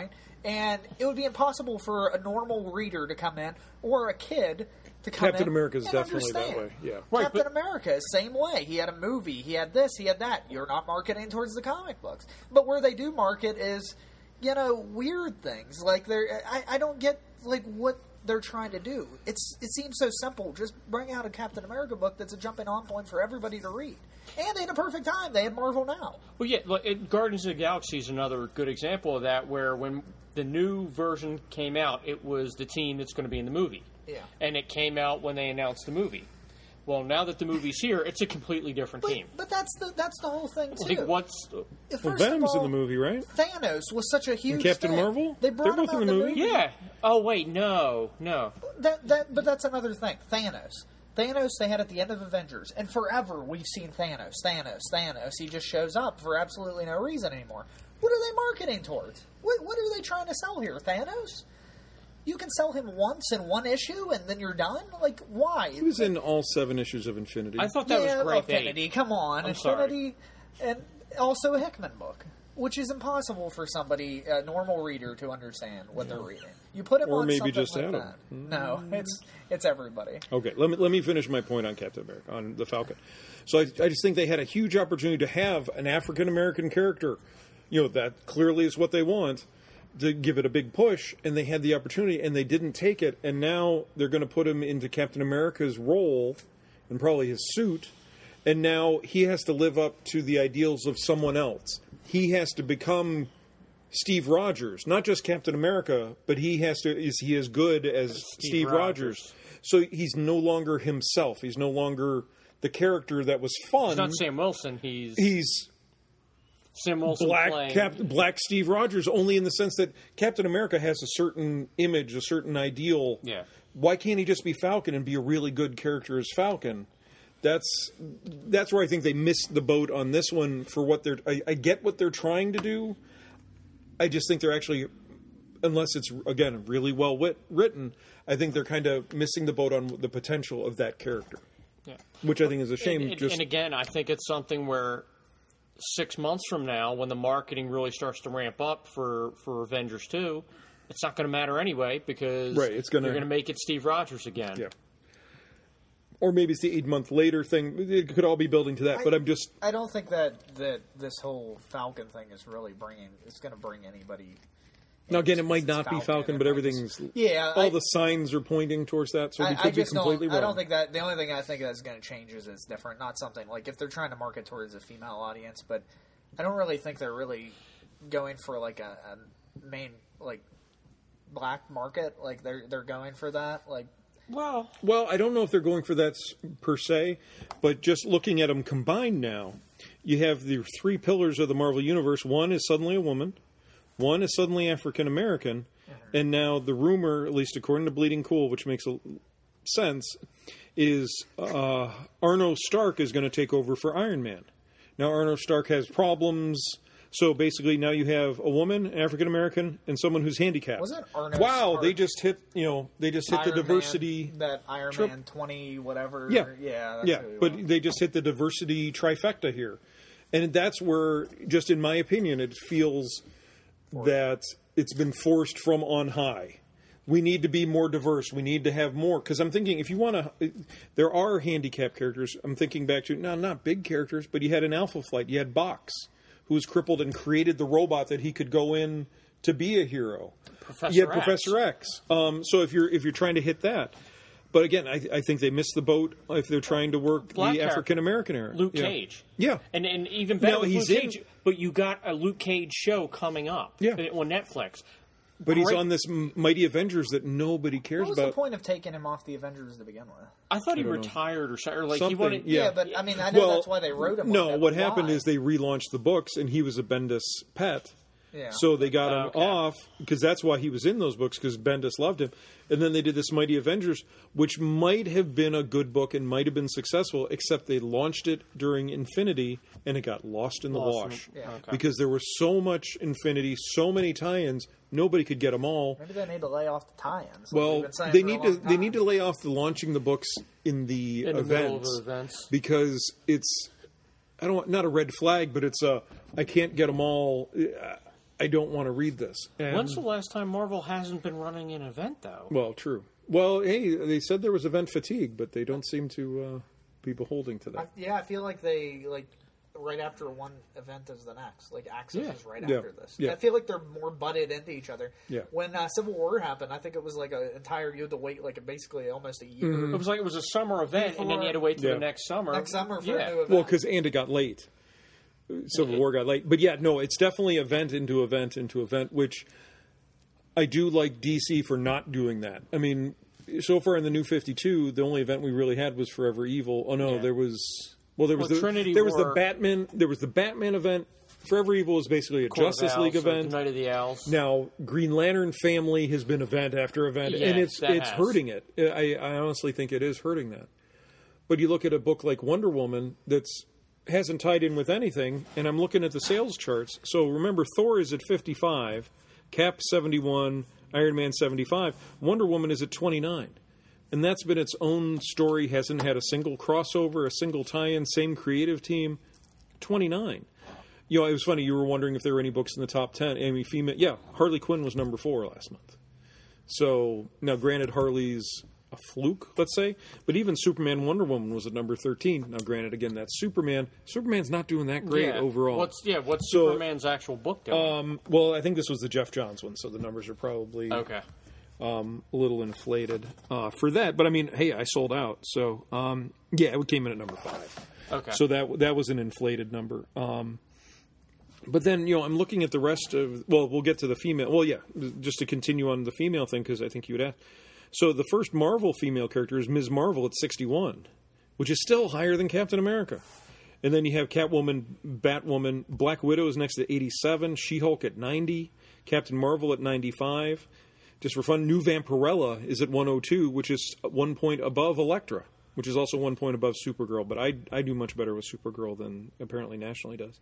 And it would be impossible for a normal reader to come in or a kid to come Captain in America is and definitely that understand. way, yeah. Right, Captain but- America is same way. He had a movie. He had this. He had that. You're not marketing towards the comic books. But where they do market is, you know, weird things. Like, they're, I, I don't get, like, what they're trying to do. It's It seems so simple. Just bring out a Captain America book that's a jumping-on point for everybody to read. And they had a perfect time. They had Marvel Now. Well, yeah, like, it, Guardians of the Galaxy is another good example of that, where when the new version came out, it was the team that's going to be in the movie. Yeah. And it came out when they announced the movie. Well, now that the movie's here, it's a completely different But, team. but that's the that's the whole thing, too. Like, what's... First Well, of Venom's all, in the movie, right? Thanos was such a huge And Captain thing. Marvel? They brought They're him both out in the movie? Yeah. Oh, wait, no, no. That, that, but that's another thing. Thanos. Thanos, they had at the end of Avengers. And forever, we've seen Thanos, Thanos, Thanos. He just shows up for absolutely no reason anymore. What are they marketing towards? What, what are they trying to sell here? Thanos? You can sell him once in one issue and then you're done? Like, why? He was in all seven issues of Infinity. I thought that yeah, was great Infinity, bait. come on. I'm sorry. Infinity, and also a Hickman book, which is impossible for somebody, a normal reader, to understand what they're reading. You put him Or on maybe something just like Adam. that. No, it's it's everybody. Okay, let me let me finish my point on Captain America, on the Falcon. So I, I just think they had a huge opportunity to have an African American character. You know, that clearly is what they want, to give it a big push, and they had the opportunity, and they didn't take it, and now they're going to put him into Captain America's role, and probably his suit, and now he has to live up to the ideals of someone else. He has to become Steve Rogers, not just Captain America, but he has to, is he as good as Steve, Steve Rogers. Rogers. So he's no longer himself. He's no longer the character that was fun. He's not Sam Wilson. He's, He's Sam Wilson black playing... Cap, black Steve Rogers, only in the sense that Captain America has a certain image, a certain ideal. Yeah. Why can't he just be Falcon and be a really good character as Falcon? That's that's where I think they missed the boat on this one for what they're. I, I get what they're trying to do. I just think they're actually, unless it's again really well wit, written, I think they're kind of missing the boat on the potential of that character. Yeah. Which I think is a shame. And, and, just and again, I think it's something where six months from now, when the marketing really starts to ramp up for, for Avengers two, it's not going to matter anyway because Right, it's gonna- you're going to make it Steve Rogers again. yeah. Or maybe it's the eight month later thing. It could all be building to that, but I'm just. I don't think that, that this whole Falcon thing is really bringing. It's going to bring anybody. Now again, it might It's not be Falcon, it but might everything's just- yeah. all I, the signs are pointing towards that, so we I, could I be just completely don't. wrong. I don't think that the only thing I think that's going to change is it's different. Not something like if they're trying to market towards a female audience, but I don't really think they're really going for like a, a main like black market. Like they're they're going for that. Like Well, Well, I don't know if they're going for that s- per se, but just looking at them combined now, you have the three pillars of the Marvel Universe. One is suddenly a woman, one is suddenly African American, and now the rumor, at least according to Bleeding Cool, which makes a, sense, is uh, Arno Stark is going to take over for Iron Man. Now, Arno Stark has problems. So basically, now you have a woman, an African American, and someone who's handicapped. Wasn't Arno wow, Stark they just hit. You know, they just hit Iron the diversity. Man, that Iron trip. Man twenty whatever. Yeah, yeah, that's yeah. who he But was. they just hit the diversity trifecta here, and that's where, just in my opinion, it feels that it's been forced from on high. We need to be more diverse. We need to have more. Because I'm thinking, if you want to, there are handicapped characters. I'm thinking back to, no, not big characters, but you had an Alpha Flight. You had Box, who was crippled and created the robot that he could go in to be a hero. Professor you had X. Professor X. Um, so if you're if you're trying to hit that, but again, I, I think they missed the boat if they're trying to work Black the character. African American era. Luke Yeah. Cage. Yeah. And and even better Now, with he's Luke in- Cage, but you got a Luke Cage show coming up Yeah. on Netflix. But he's Great. on this m- Mighty Avengers that nobody cares What was about. the point of taking him off the Avengers to begin with? I thought he don't know. retired or something. Or like Something, he wanted, yeah. Yeah, but I mean, I know Well, that's why they wrote him. No, like that, what but happened why? is they relaunched the books, and he was a Bendis pet. Yeah. So they got him Okay. off because that's why he was in those books, because Bendis loved him. And then they did this Mighty Avengers, which might have been a good book and might have been successful, except they launched it during Infinity and it got lost in the Lost in- wash. yeah. Okay. Because there was so much Infinity, so many tie-ins, nobody could get them all. Maybe they need to lay off the tie-ins. like Well, we've been saying they for a need to long they time. need to lay off the launching the books in the in the middle of events the events. because it's I don't want not a red flag, but it's a I can't get them all. I don't want to read this. And, When's the last time Marvel hasn't been running an event, though? well, true. Well, hey, they said there was event fatigue, but they don't seem to uh, be beholding to that. I, yeah, I feel like they like right after one event is the next. Like Axis Yeah. is right Yeah. after this. Yeah. I feel like they're more butted into each other. Yeah. When uh, Civil War happened, I think it was like an entire you had to wait like basically almost a year. Mm-hmm. It was like it was a summer event, and then you had to wait till Yeah. the next summer. Next summer for yeah. a new event. Well, because and it got late. Civil War got late, but yeah, no, it's definitely event into event into event, which I do like D C for not doing that. I mean, so far in the New fifty-two, the only event we really had was Forever Evil. Oh no, Yeah. there was well, there was Well, the Trinity there was the War- Batman, there was the Batman event. Forever Evil is basically a Court of Justice Owls, League or event. Night of the Owls. Now, Green Lantern Family has been event after event, Yeah, and it's that it's has. hurting it. I, I honestly think it is hurting that. But you look at a book like Wonder Woman that's hasn't tied in with anything, and I'm looking at the sales charts. So remember, Thor is at fifty-five, Cap seventy-one, Iron Man seventy-five, Wonder Woman is at twenty-nine. And that's been its own story, hasn't had a single crossover, a single tie-in, same creative team, twenty-nine. You know, it was funny, you were wondering if there were any books in the top ten. I mean, female, yeah, Harley Quinn was number four last month. So, now granted, Harley's a fluke, let's say, but even Superman Wonder Woman was at number thirteen. Now, granted, again, that's Superman. Superman's not doing that great yeah. overall. What's yeah? What's So, Superman's actual book doing? Um, well, I think this was the Jeff Johns one, so the numbers are probably okay. um, a little inflated uh, for that. But I mean, hey, I sold out, so um, yeah, it came in at number five. Okay. So that that was an inflated number. Um, but then, you know, I'm looking at the rest of. Well, we'll get to the female. Well, yeah, just to continue on the female thing because I think you would ask. So the first Marvel female character is Miz Marvel at sixty-one, which is still higher than Captain America. And then you have Catwoman, Batwoman, Black Widow is next at eighty-seven, She-Hulk at ninety, Captain Marvel at ninety-five. Just for fun, New Vampirella is at one oh two, which is one point above Elektra, which is also one point above Supergirl. But I I do much better with Supergirl than apparently Nationally does.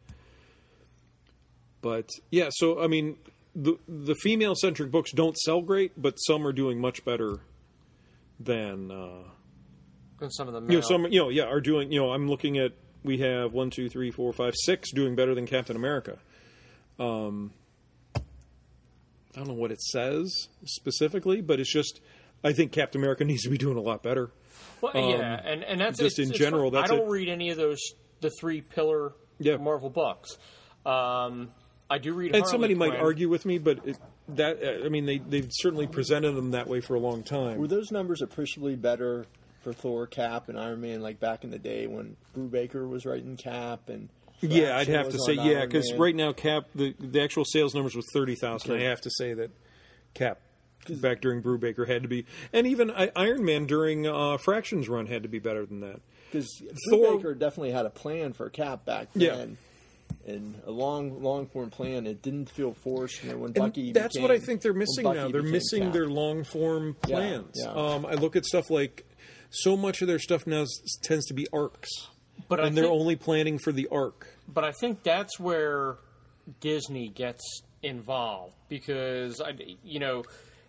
But yeah, so I mean, the the female centric books don't sell great, but some are doing much better than uh, And some of the you male, know some you know yeah are doing you know I'm looking at we have one two three four five six doing better than Captain America. Um, I don't know what it says specifically, but it's just I think Captain America needs to be doing a lot better. Well, yeah, and and that's just it's- in it's general, fun. that's I don't it. read any of those the three pillar Yeah. Marvel books. Um, I do read. And Harley somebody might Quinn. argue with me, but it, that uh, I mean they they've certainly presented them that way for a long time. Were those numbers appreciably better for Thor, Cap, and Iron Man, like back in the day when Brubaker was writing Cap and Yeah, I'd Fraction have to was say on yeah, Iron because Man? right now Cap the the actual sales numbers was thirty thousand. Okay. I have to say that Cap back during Brubaker had to be, and even I, Iron Man during uh, Fractions run had to be better than that. because Thor- Brubaker definitely had a plan for Cap back Yeah. then. And a long, long form plan. It didn't feel forced. You know, when And Bucky that's became, what I think they're when missing Bucky now. They're became missing Cap. their long form Yeah, plans. yeah. Um, I look at stuff like so much of their stuff now s- tends to be arcs, But I and they're think- only planning for the arc. But I think that's where Disney gets involved because I, you know,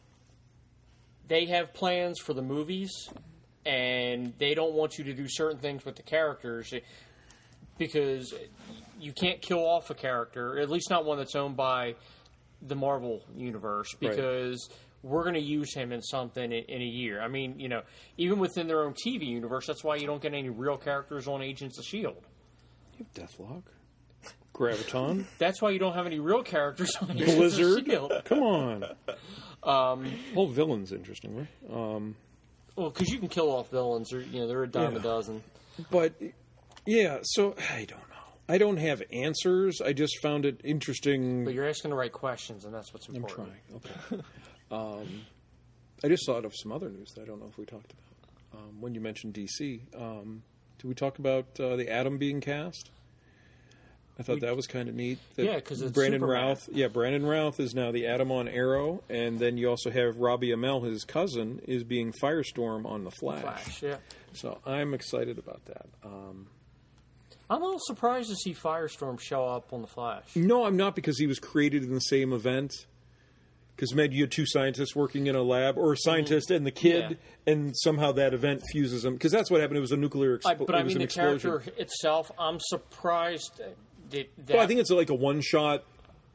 they have plans for the movies, and they don't want you to do certain things with the characters because you can't kill off a character, at least not one that's owned by the Marvel universe, because we're going to use him in something in, in a year. I mean, you know, even within their own T V universe, that's why you don't get any real characters on Agents of S H I E L D. You have Deathlock, Graviton, That's why you don't have any real characters on Agents Blizzard. of S H I E L D. Come on. Um, Whole villain's interesting, right? Um, well, because you can kill off villains. Or, you know, they're a dime Yeah. a dozen. but yeah, so I don't know. I don't have answers. I just found it interesting. But you're asking the right questions, and that's what's I'm important. trying. Okay. um, I just thought of some other news that I don't know if we talked about. Um, when you mentioned D C, um, did we talk about uh, the Atom being cast? I thought that was kind of neat. That Yeah, 'cause it's Brandon Superman. Routh. Yeah, Brandon Routh is now the Atom on Arrow, and then you also have Robbie Amell, his cousin, is being Firestorm on the Flash. Flash, yeah. So I'm excited about that. Um, I'm a little surprised to see Firestorm show up on the Flash. No, I'm not, because he was created in the same event. Because, Med, you had two scientists working in a lab, or a scientist and the kid, Yeah. and somehow that event fuses them. Because that's what happened. It was a nuclear I, explosion. but I it was mean, an the explosion. character itself, I'm surprised that. that Well, I think it's like a one-shot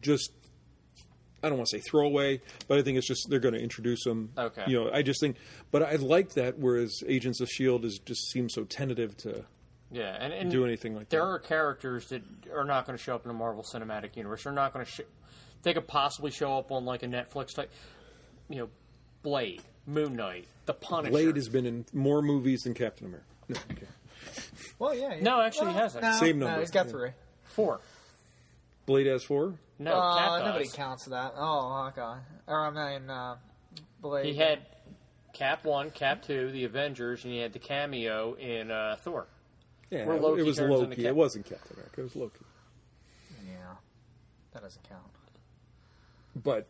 just, I don't want to say throwaway, but I think it's just they're going to introduce them. Okay. You know, I just think, but I like that. Whereas Agents of S H I E L D is just seems so tentative to Yeah, and, and do anything like there that. are characters that are not going to show up in the Marvel Cinematic Universe. They're not going to. Sh- they could possibly show up on like a Netflix type. You know, Blade, Moon Knight, The Punisher. Blade has been in more movies than Captain America. No, okay. Well, yeah. yeah. No, actually, well, he hasn't. No, Same no, number. he's got Yeah. three. Four. Blade has four. No, uh, Cap nobody does. counts that. Oh, okay. Or I mean, uh, Blade. He had Cap one, Cap two, the Avengers, and he had the cameo in uh, Thor. Yeah, Where Loki it was turns into Loki. Cap- It wasn't Captain America. It was Loki. Yeah, that doesn't count. But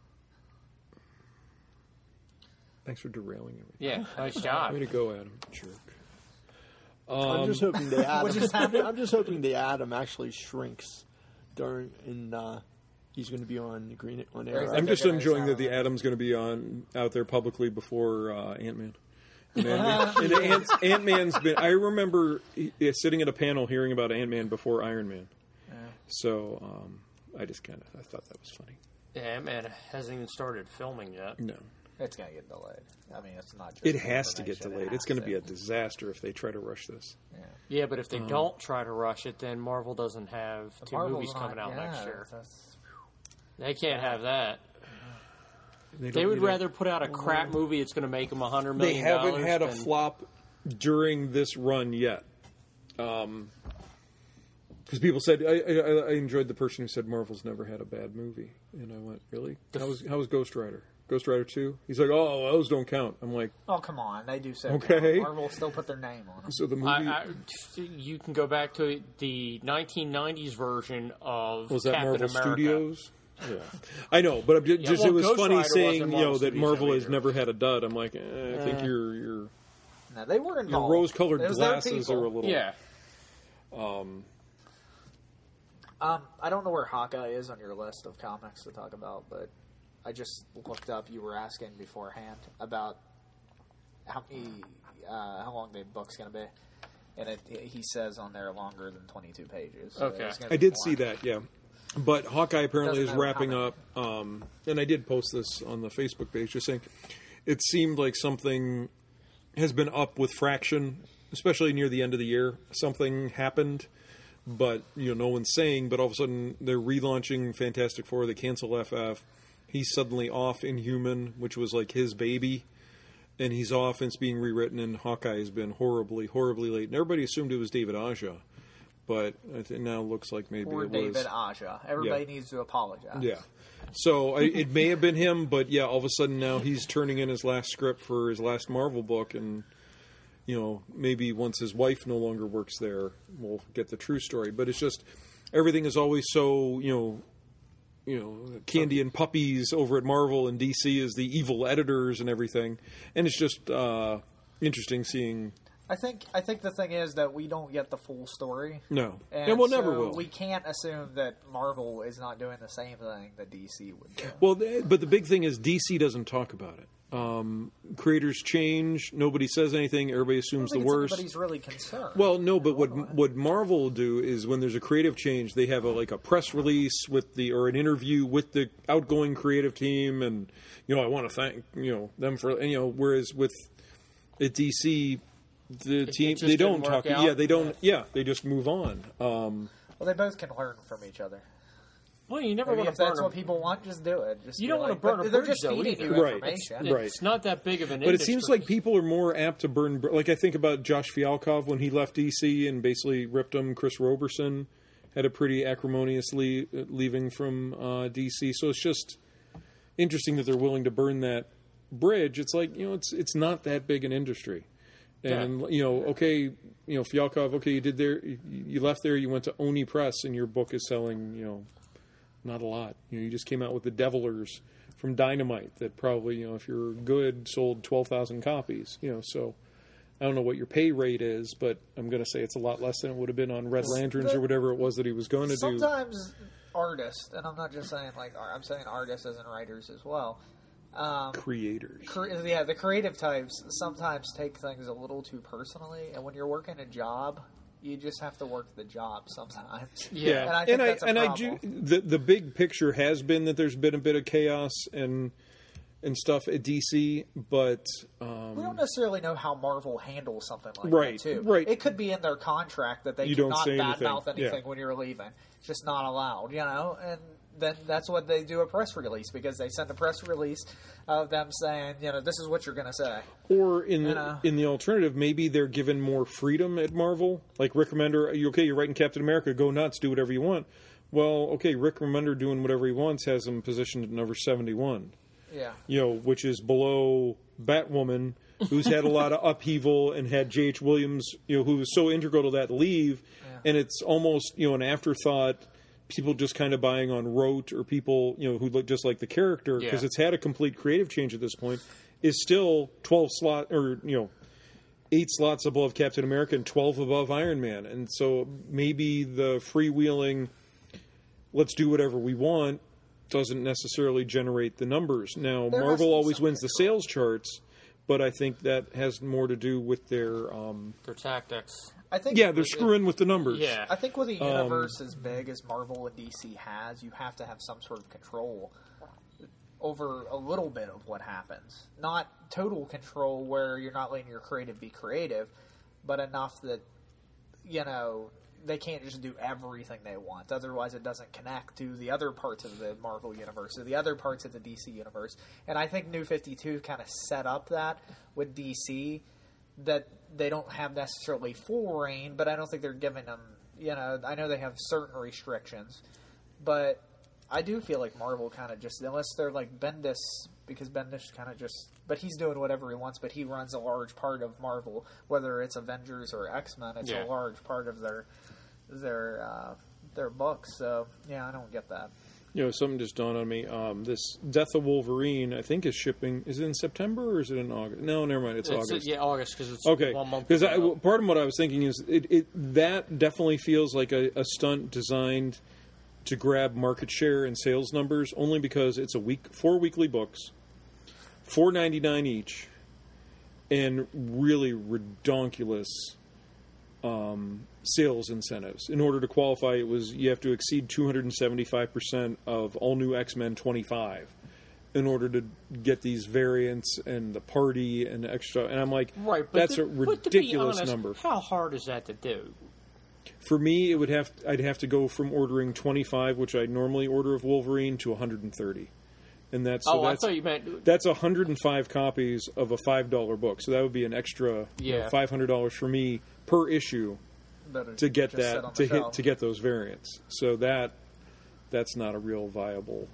thanks for derailing everything. Yeah, nice job. Way to go, Adam. Jerk. I'm just hoping the Adam. What just happened? I'm just hoping the Adam actually shrinks during, and uh, he's going to be on Green on Arrow. I I'm think just they're gonna enjoying that sound the like- Atom's going to be on out there publicly before uh, Ant-Man. And, Ant- and Ant- Ant-Man's been. I remember uh, sitting at a panel hearing about Ant-Man before Iron Man. Yeah. So um, I just kind of I thought that was funny. Yeah, man, hasn't even started filming yet. No, It's gonna get delayed. I mean, it's not. Just it has to get information, it delayed. has It's going to to. be a disaster if they try to rush this. Yeah. Yeah, but if they don't try to rush it, then Marvel doesn't have two Marvel's movies coming not- out yeah, next year. that's- They can't have that. They, They don't would need a- rather put out a crap movie that's going to make them a hundred They million. haven't had a than- flop during this run yet. Um, because people said I, I, I enjoyed the person who said Marvel's never had a bad movie, and I went, really? How was how was Ghost Rider? Ghost Rider two? He's like, oh, those don't count. I'm like, Oh come on, they do so. Okay. Marvel will still put their name on them. so the movie I, I, you can go back to the nineteen nineties version of was that Captain Marvel America. Studios? Yeah, I know, but I'm just, Yeah, just well, it was Ghost funny Rider saying wasn't you know Marvel that Studios Marvel has either. never had a dud. I'm like, eh, I think Uh. you're you're No, they were your involved. rose-colored It was their glasses people. are a little. Yeah, Um, I don't know where Hawkeye is on your list of comics to talk about, but I just looked up. You were asking beforehand about how many, uh, how long the book's going to be, and it, he says on there longer than twenty-two pages. So Okay. it's gonna I be did more. see that, yeah. But Hawkeye apparently Doesn't is matter wrapping how up, um, and I did post this on the Facebook page, just saying it seemed like something has been up with Fraction, especially near the end of the year. Something happened, but you know, no one's saying. But all of a sudden, they're relaunching Fantastic Four. They cancel F F. He's suddenly off Inhuman, which was like his baby, and he's off, and it's being rewritten. And Hawkeye has been horribly, horribly late. And everybody assumed it was David Aja. But it now looks like maybe Or it David was. Aja. Everybody Yeah. needs to apologize. Yeah. So I, it may have been him, but yeah, all of a sudden now he's turning in his last script for his last Marvel book, and you know maybe once his wife no longer works there, we'll get the true story. But it's just everything is always so you know, you know, candy and puppies over at Marvel, and D C is the evil editors and everything, and it's just uh, interesting seeing. I think I think the thing is that we don't get the full story. No, And, and we'll never so will. We can't assume that Marvel is not doing the same thing that D C would do. Well, th- but the big thing is D C doesn't talk about it. Um, creators change. Nobody says anything. Everybody I assumes don't the think worst. anybody's really concerned. Well, no, but what what Marvel will do is when there's a creative change, they have a, like a press release with the or an interview with the outgoing creative team, and you know I want to thank you know them for and, you know whereas with at D C the team just they don't didn't work talk out? yeah they don't yeah they just move on. Um, well, they both can learn from each other. well, you never Maybe want if to burn. that's a- what people want, just do it. Just You be don't wanna like, burn but a They're bridge, just though, feeding either. you Right. information. It's Right. not that big of an. But it seems industry. like people are more apt to burn. br- Like I think about Josh Fialkov when he left D C and basically ripped him. Chris Roberson had a pretty acrimonious le- leaving from uh, D C. So it's just interesting that they're willing to burn that bridge. It's like you know, it's it's not that big an industry, and Yeah. you know, okay, you know, Fialkov, okay, you did there, you, you left there, you went to Oni Press, and your book is selling, you know, not a lot. You know, you just came out with the Devilers from Dynamite that probably, you know, if you're good, sold twelve thousand copies. You know, so I don't know what your pay rate is, but I'm going to say it's a lot less than it would have been on Red Lanterns or whatever it was that he was going to do. Sometimes artists, and I'm not just saying like ar- I'm saying artists as in writers as well. Um, Creators. cre- yeah, the creative types sometimes take things a little too personally, and when you're working a job, You just have to work the job sometimes. Yeah, And I think and that's a I and I problem. do. The the big picture has been that there's been a bit of chaos and and stuff at D C, but um, We don't necessarily know how Marvel handles something like Right, that, too. right. It could be in their contract that they You don't cannot say anything. badmouth anything Yeah. when you're leaving. It's just not allowed, you know? And then that's what they do a press release, because they send a press release of them saying, you know, this is what you're going to say. or in the, know. in the alternative, maybe they're given more freedom at Marvel. Like Rick Remender, are you okay? You're writing Captain America, go nuts, do whatever you want. Well, okay, Rick Remender doing whatever he wants has him positioned at number seventy-one. Yeah. You know, which is below Batwoman, who's had a lot of upheaval and had J H. Williams, you know, who was so integral to that leave, and it's almost, you know, an afterthought. People just kind of buying on rote, or people, you know, who look just like the character, because Yeah. it's had a complete creative change at this point, is still twelve slot, or, you know, eight slots above Captain America and twelve above Iron Man. And so maybe the freewheeling, let's do whatever we want, doesn't necessarily generate the numbers. Now, There has to Marvel be always some wins the control. sales charts, but I think that has more to do with their, um, Their tactics. I think yeah, they're with- screwing with the numbers. Yeah. I think with a Um, universe as big as Marvel and D C has, you have to have some sort of control over a little bit of what happens. Not total control where you're not letting your creative be creative, but enough that, you know, they can't just do everything they want. Otherwise, it doesn't connect to the other parts of the Marvel universe or the other parts of the D C universe. And I think New fifty-two kind of set up that with D C, that they don't have necessarily full reign, but I don't think they're giving them, you know, I know they have certain restrictions, but I do feel like Marvel kind of just, unless they're like Bendis, because Bendis kind of just, but he's doing whatever he wants, but he runs a large part of Marvel, whether it's Avengers or X-Men, it's Yeah. a large part of their, their, uh, their books, so, yeah, I don't get that. You know, something just dawned on me. Um, this Death of Wolverine, I think, is shipping. Is it in September or is it in August? No, never mind. It's, It's, August. yeah, August, because it's Okay, one month because ago. part of what I was thinking is it, it that definitely feels like a, a stunt designed to grab market share and sales numbers, only because it's a week, four weekly books, four ninety nine each, and really redonkulous um, sales incentives. In order to qualify, it was you have to exceed two hundred and seventy five percent of all new X Men twenty five. In order to get these variants and the party and extra, and I'm like, Right, but that's to- a but to be ridiculous honest, number. How hard is that to do? For me, it would have I'd have to go from ordering twenty-five, which I normally order of Wolverine, to one hundred thirty, and that's so oh, I that's thought you meant that's one hundred five copies of a five dollar book. So that would be an extra you know, Yeah. five hundred dollars for me per issue Better to get just sit on that the to hit shelf. to get those variants. So that that's not a real viable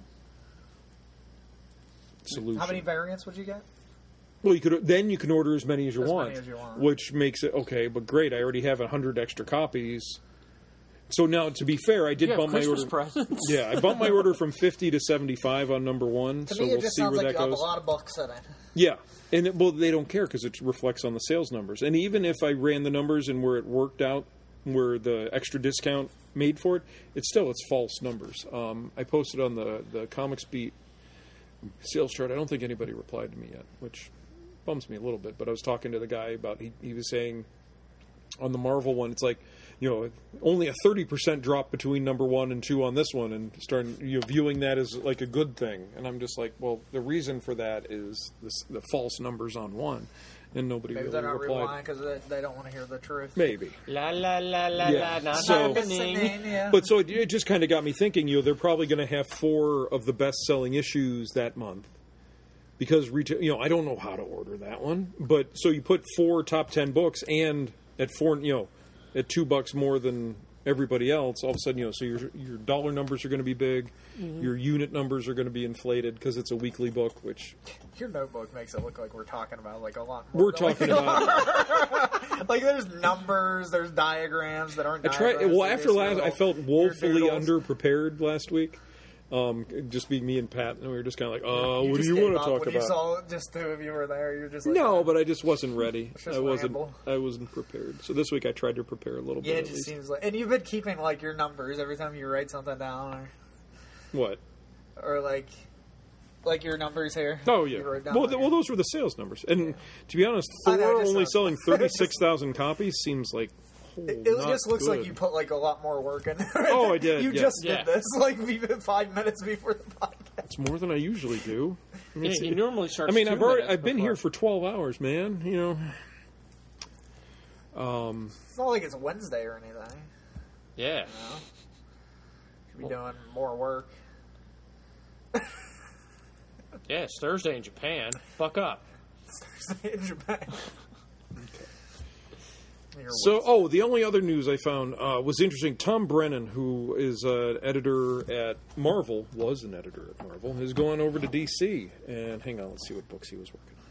solution. How many variants would you get? Well, you could then you can order as many as you, As many want, as you want. which makes it okay. But great, I already have a hundred extra copies. So now, to be fair, I did you have bump my Christmas order. presents. Yeah, I bumped my order from fifty to seventy-five on number one. To so me, we'll it just see sounds where like that you have goes. a lot of books in it. Yeah, and it, well, they don't care because it reflects on the sales numbers. And even if I ran the numbers and where it worked out, where the extra discount made for it, it's still it's false numbers. Um, I posted on the the Comics Beat sales chart. I don't think anybody replied to me yet, which bums me a little bit. But I was talking to the guy about he, he was saying on the Marvel one, it's like, you know, only a thirty percent drop between number one and two on this one, and starting you know, viewing that as like a good thing. And I'm just like, well, the reason for that is this, the false numbers on one, and nobody Maybe really they're not replied. replying because they, they don't want to hear the truth. Maybe. La la la la Yeah, la, not so- happening. Yeah. But so it, it just kind of got me thinking, you know, they're probably going to have four of the best-selling issues that month. Because, retail, you know, I don't know how to order that one. But, so you put four top ten books and at four, you know, at two bucks more than everybody else, all of a sudden, you know, so your your dollar numbers are going to be big. Mm-hmm. Your unit numbers are going to be inflated because it's a weekly book, which Your notebook makes it look like we're talking about like a lot more. we're than we talking about. are. Like there's numbers, there's diagrams that aren't. I tried. diagrams, Well, they're after just last, little- I felt your woefully doodles. underprepared last week. Um, just being me and Pat, and we were just kind of like, "Oh, You what do just you gave want to up talk when about?" You saw just two of you were there. You're just like, No, "Oh." but I just wasn't ready. just I wasn't. ramble. I wasn't prepared. So this week I tried to prepare a little Yeah, bit. it At just least. seems like, and you've been keeping like your numbers every time you write something down, What? or, or like, like your numbers here. Oh yeah. You wrote down Well, on th- your- well, those were the sales numbers. And to be honest, I Thor know, just only so- selling thirty-six thousand copies seems like, It, it not just looks good. like you put like a lot more work in. Oh, I did, You yeah. just Yeah. did this like even five minutes before the podcast. It's more than I usually do. I mean, Yeah, it's- you normally start. I mean, I've already, I've been before. here for twelve hours, man. You know. Um, It's not like it's Wednesday or anything. Yeah. Should be doing more work. Yeah, it's Thursday in Japan. Fuck up. Thursday in Japan. Your so, oh, the only other news I found uh, was interesting. Tom Brennan, who is an editor at Marvel, was an editor at Marvel, is going over to D C. And hang on, let's see what books he was working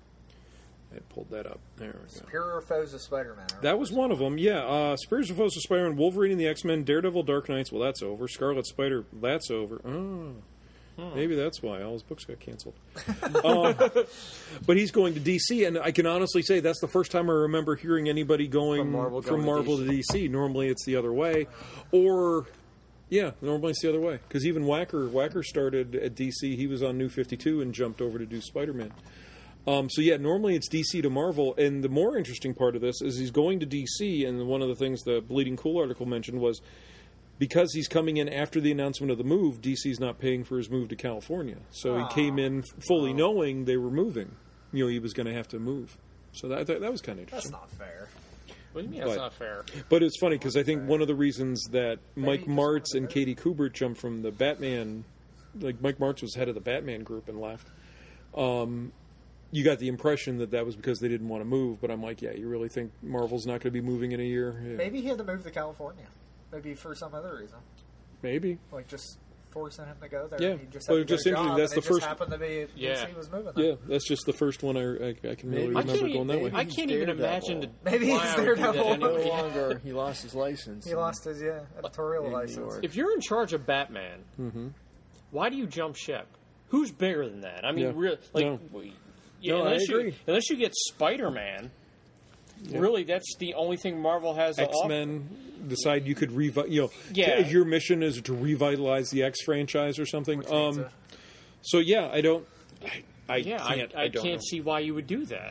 on. I pulled that up. There we go. Superior Foes of Spider-Man. That was one of them, yeah. Uh, Spears of Foes of Spider-Man, Wolverine and the X-Men, Daredevil, Dark Knights, well, that's over. Scarlet Spider, that's over. Oh, maybe that's why all his books got canceled. um, but he's going to D C, and I can honestly say that's the first time I remember hearing anybody going From Marvel from going to Marvel D to D C. Normally it's the other way. Or, yeah, normally it's the other way. Because even Wacker, Wacker started at D C. He was on New fifty-two and jumped over to do Spider-Man. Um, so yeah, normally it's D C to Marvel, and the more interesting part of this is he's going to D C, and one of the things the Bleeding Cool article mentioned was because he's coming in after the announcement of the move, D C's not paying for his move to California. So he came in fully knowing they were moving. You know, he was going to have to move. So that that, that was kind of That's interesting. not fair. What do you mean But- that's not fair? But it's funny because I think one of the reasons that Mike he just Martz wanted and to- Katie Kubert jumped from the Batman, like Mike Martz was head of the Batman group and left. Um, you got the impression that that was because they didn't want to move, but I'm like, yeah, you really think Marvel's not going to be moving in a year? Yeah. Maybe he had to move to California. Maybe for some other reason. Maybe. Like just forcing him to go there. Yeah. He just Well, had to just get a interesting. job, That's and the it just first- happened to be Yeah. D C was moving there. Yeah, that's just the first one I, I, I can really Maybe- I remember can't, going that even, way. I can't even Daredevil. imagine the, Maybe why he's I would do that Daredevil. No anyway. longer, he lost his license. He lost his yeah editorial In New license. York. If you're in charge of Batman, why do you jump ship? Who's bigger than that? I mean, Yeah. really, like, No. w- yeah, No, I unless you agree. unless you get Spider-Man, really, that's the only thing Marvel has to X offer. Men decide you could revi- you know, Yeah. your mission is to revitalize the X franchise or something. Which Um, means, uh, so yeah, I don't. I, I Yeah, I, can't. I, don't can't know. see why you would do that.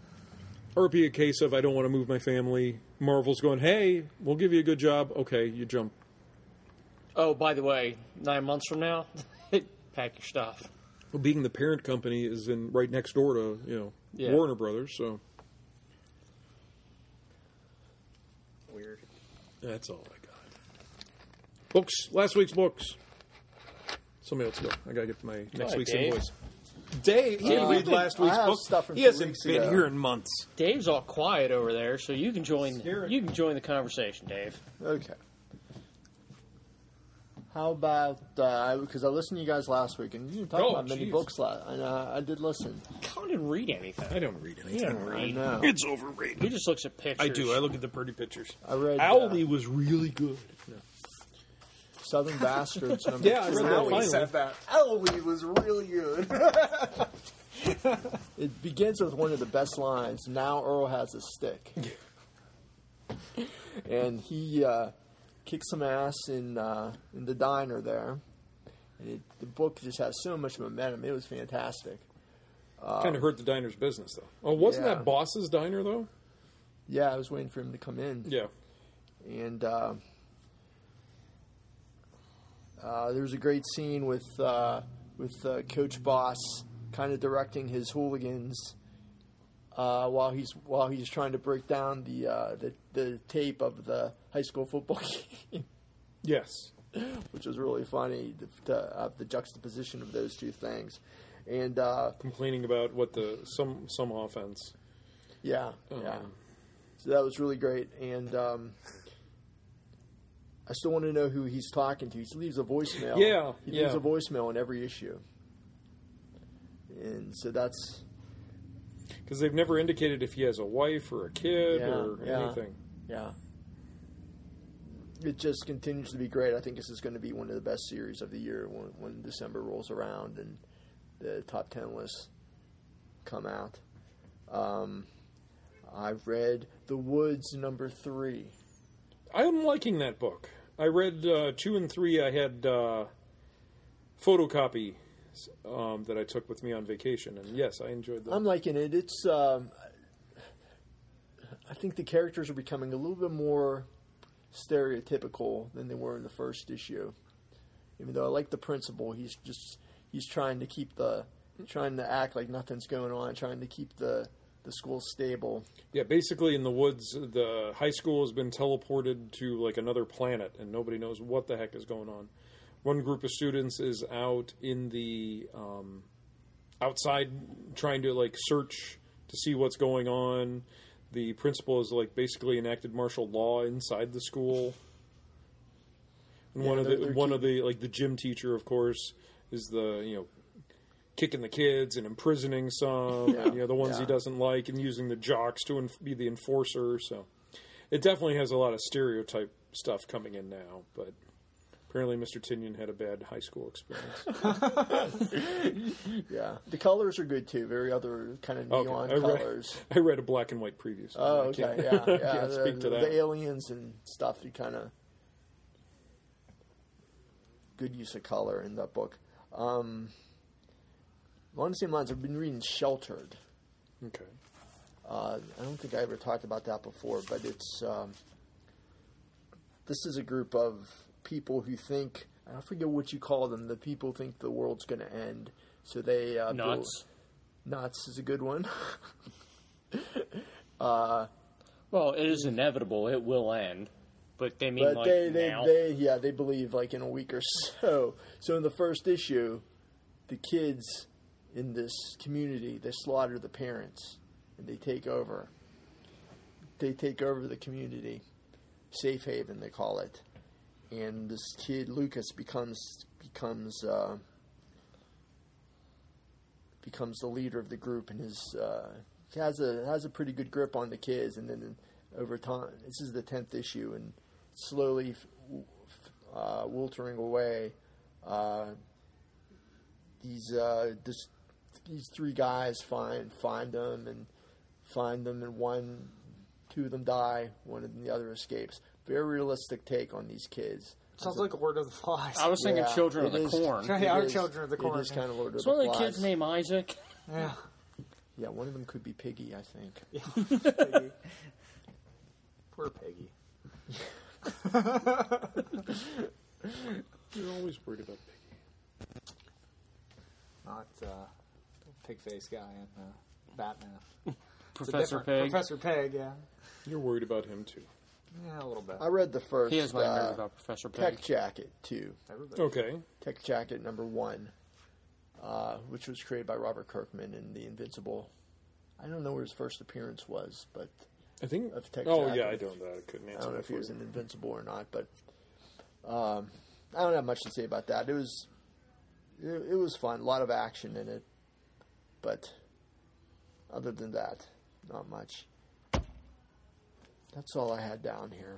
Or it'd be a case of I don't want to move my family. Marvel's going, hey, we'll give you a good job. Okay, you jump. Oh, by the way, nine months from now, pack your stuff. Well, being the parent company is in right next door to you know Yeah. Warner Brothers, so weird. that's all I got. Books. Last week's books. Somebody else go. I gotta get to my next ahead, week's Dave. invoice. Dave, he didn't Uh, read last I week's have book. stuff from He two hasn't weeks been ago. here in months. Dave's all quiet over there, so you can join. Scary. You can join the conversation, Dave. Okay. How about because I listened to you guys last week, and you didn't talk Oh, about many jeez. books last. And uh, I did listen. Colin didn't read anything. I don't read anything. He didn't I read. know. It's overrated. He just looks at pictures. I do. I look at the pretty pictures. I read uh, Owly was really good. Southern Bastards. Number Yeah, I two. read that Ellie finally. said that. Ellie was really good. It begins with one of the best lines. Now Earl has a stick, and he uh, kicks some ass in uh, in the diner there. And it, the book just has so much momentum. It was fantastic. Kind of hurt the diner's business, though. Oh, wasn't yeah. that Boss's diner, though? Yeah, I was waiting for him to come in. Yeah. And uh, uh, there was a great scene with uh, with uh, Coach Boss kind of directing his hooligans uh, while he's while he's trying to break down the uh, the, the tape of the high school football game, Yes. which was really funny. The, the, uh, the juxtaposition of those two things, and uh, Complaining about what the some some offense. yeah, yeah. Um, So that was really great, and um, I still want to know who he's talking to. He leaves a voicemail. Yeah, he leaves yeah. a voicemail in every issue, and so that's Because they've never indicated if he has a wife or a kid Yeah, or yeah. anything. yeah. It just continues to be great. I think this is going to be one of the best series of the year when, when December rolls around and the top ten lists come out. Um, I've read The Woods number three. I'm liking that book. I read uh, two and three. I had uh, photocopy um, that I took with me on vacation, and yes, I enjoyed that. I'm liking it. It's um, I think the characters are becoming a little bit more stereotypical than they were in the first issue. Even though I like the principal, he's just he's trying to keep the trying to act like nothing's going on, trying to keep the the school stable. Yeah, basically in the woods, the high school has been teleported to like another planet, and nobody knows what the heck is going on. One group of students is out in the um, outside trying to like search to see what's going on. The principal has like basically enacted martial law inside the school. And Yeah, one of they're- the they're one keep- of the like the gym teacher, of course, is the you know kicking the kids and imprisoning some, Yeah. and, you know the ones Yeah. he doesn't like, and using the jocks to enf- be the enforcer. So it definitely has a lot of stereotype stuff coming in now, but. Apparently, Mister Tinian had a bad high school experience. Yeah, the colors are good too. Very other kind of Okay, neon I read- colors. I read a black and white preview. So Oh, I okay, can't- yeah, yeah. can't the, speak to the that. aliens and stuff. You kind of good use of color in that book. Um, along the same lines, I've been reading Sheltered. Okay. Uh, I don't think I ever talked about that before, but it's um, this is a group of people who think, I forget what you call them. The people think the world's going to end, so they uh, build- Nuts. Nuts is a good one. uh, Well, it is inevitable. It will end. But they mean but like they, they, now. they, yeah, they believe like in a week or so. So in the first issue, the kids in this community, they slaughter the parents and they take over. They take over the community, safe haven they call it, and this kid Lucas becomes becomes uh, becomes the leader of the group, and his uh, he has a has a pretty good grip on the kids. And then over time, this is the tenth issue, and slowly uh, wiltering away. Uh, these uh, this, these three guys find find them and find them, and one, two of them die, one of the other escapes. Very realistic take on these kids. Sounds like Lord of the Flies. I was thinking Yeah, Children of it the is- Corn. Yeah, it our is- Children of the Corn, It is yeah. kind of Lord of Is the one of the Flies. kids named Isaac? Yeah. Yeah, one of them could be Piggy, I think. Piggy. Poor Piggy. You're always worried about Piggy. Not uh, pig-faced guy in uh, Batman. It's a Professor different- Pig. Professor Pig, yeah. You're worried about him too. Yeah, a little bit. I read the first He has nightmares uh, about Professor Tech Pig. Jacket, too. Everybody. Okay. Tech Jacket number one, uh, which was created by Robert Kirkman in The Invincible. I don't know where his first appearance was, but I think. Of Tech oh Jacket. yeah, I don't know. I couldn't answer. I don't know that if he for was you. in Invincible or not. But um, I don't have much to say about that. It was it, it was fun, a lot of action in it, but other than that, not much. That's all I had down here.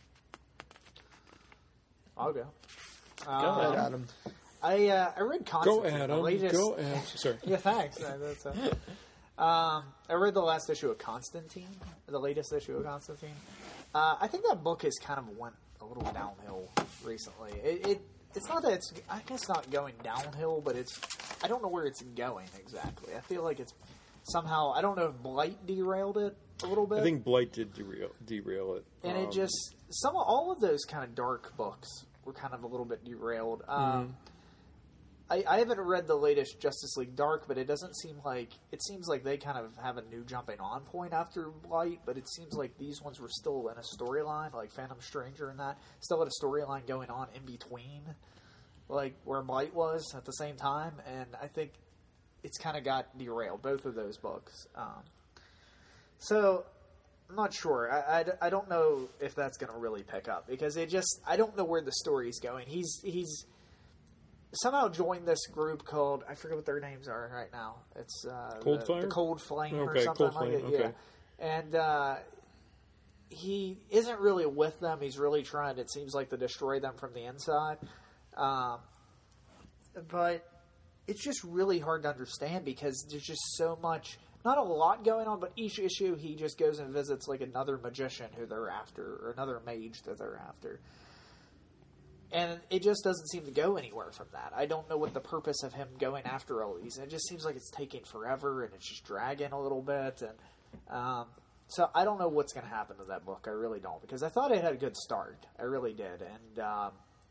I'll go. Go Um, Go ahead, Adam. Adam. I uh, I read Go Constantine. the Adam. latest- Go Adam. Sorry. Yeah, thanks. Uh, That's, uh, um, I read the last issue of Constantine, the latest issue of Constantine. Uh, I think that book has kind of went a little downhill recently. It, it it's not that it's I guess not going downhill, but it's I don't know where it's going exactly. I feel like it's somehow I don't know if Blight derailed it a little bit. I think Blight did derail, derail it. and Um, it just some all of those kind of dark books were kind of a little bit derailed. Um, I, I haven't read the latest Justice League Dark, but it doesn't seem like it seems like they kind of have a new jumping on point after Blight. But it seems like these ones were still in a storyline, like Phantom Stranger and that, still had a storyline going on in between, like where Blight was at the same time. And I think it's kind of got derailed, both of those books. Um, so I'm not sure. I, I, I don't know if that's going to really pick up because it just I don't know where the story's going. He's he's somehow joined this group called I forget what their names are right now. It's uh, Cold the, Fire? the Cold Flame or Okay, something Cold like Flame, it. Yeah, okay. and uh, he isn't really with them. He's really trying. It seems like to destroy them from the inside. Um, but it's just really hard to understand because there's just so much. Not a lot going on, but each issue he just goes and visits like another magician who they're after, or another mage that they're after. And it just doesn't seem to go anywhere from that. I don't know what the purpose of him going after all these. And it just seems like it's taking forever and it's just dragging a little bit. And um, so I don't know what's going to happen to that book. I really don't, because I thought it had a good start. I really did, and um,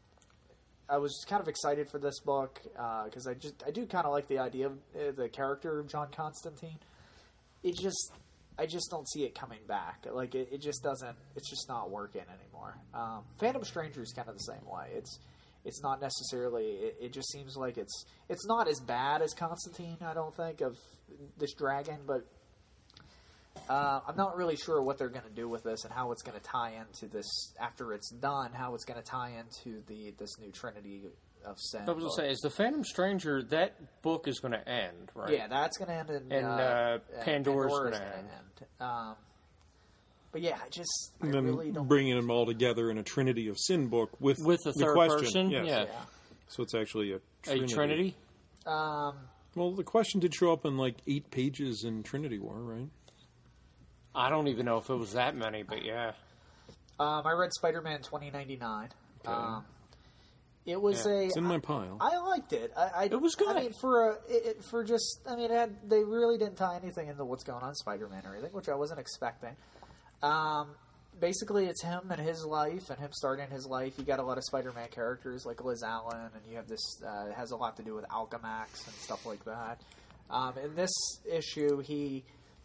I was kind of excited for this book because uh, I just I do kind of like the idea of uh, the character of John Constantine. It just I just don't see it coming back. Like it, it just doesn't. It's just not working anymore. Um, Phantom Stranger is kind of the same way. It's it's not necessarily. It, it just seems like it's it's not as bad as Constantine. I don't think of this dragon, but uh, I'm not really sure what they're going to do with this and how it's going to tie into this after it's done. How it's going to tie into the this new Trinity of Sin. I was going to say, is the Phantom Stranger, that book is going to end, right? Yeah, that's going to end in And, uh, uh, Pandora's Pandora's gonna gonna end. end. Um, but yeah, I just I And then really don't. bringing them all together in a Trinity of Sin book with With the third question. person? Yes. Yeah. yeah. So it's actually a A Trinity. Trinity? Um, Well, the question did show up in like eight pages in Trinity War, right? I don't even know if it was that many, but yeah. um, I read Spider-Man twenty ninety-nine. Um, it was Yeah. a. It's in my pile. I liked it. I, I, It was good. I mean, for a, it, it- for just, I mean, it had, they really didn't tie anything into what's going on in Spider-Man or anything, which I wasn't expecting. Um, basically, it's him and his life, and him starting his life. You got a lot of Spider-Man characters like Liz Allen, and you have this. Uh, it has a lot to do with Alchemax and stuff like that. Um, in this issue, he.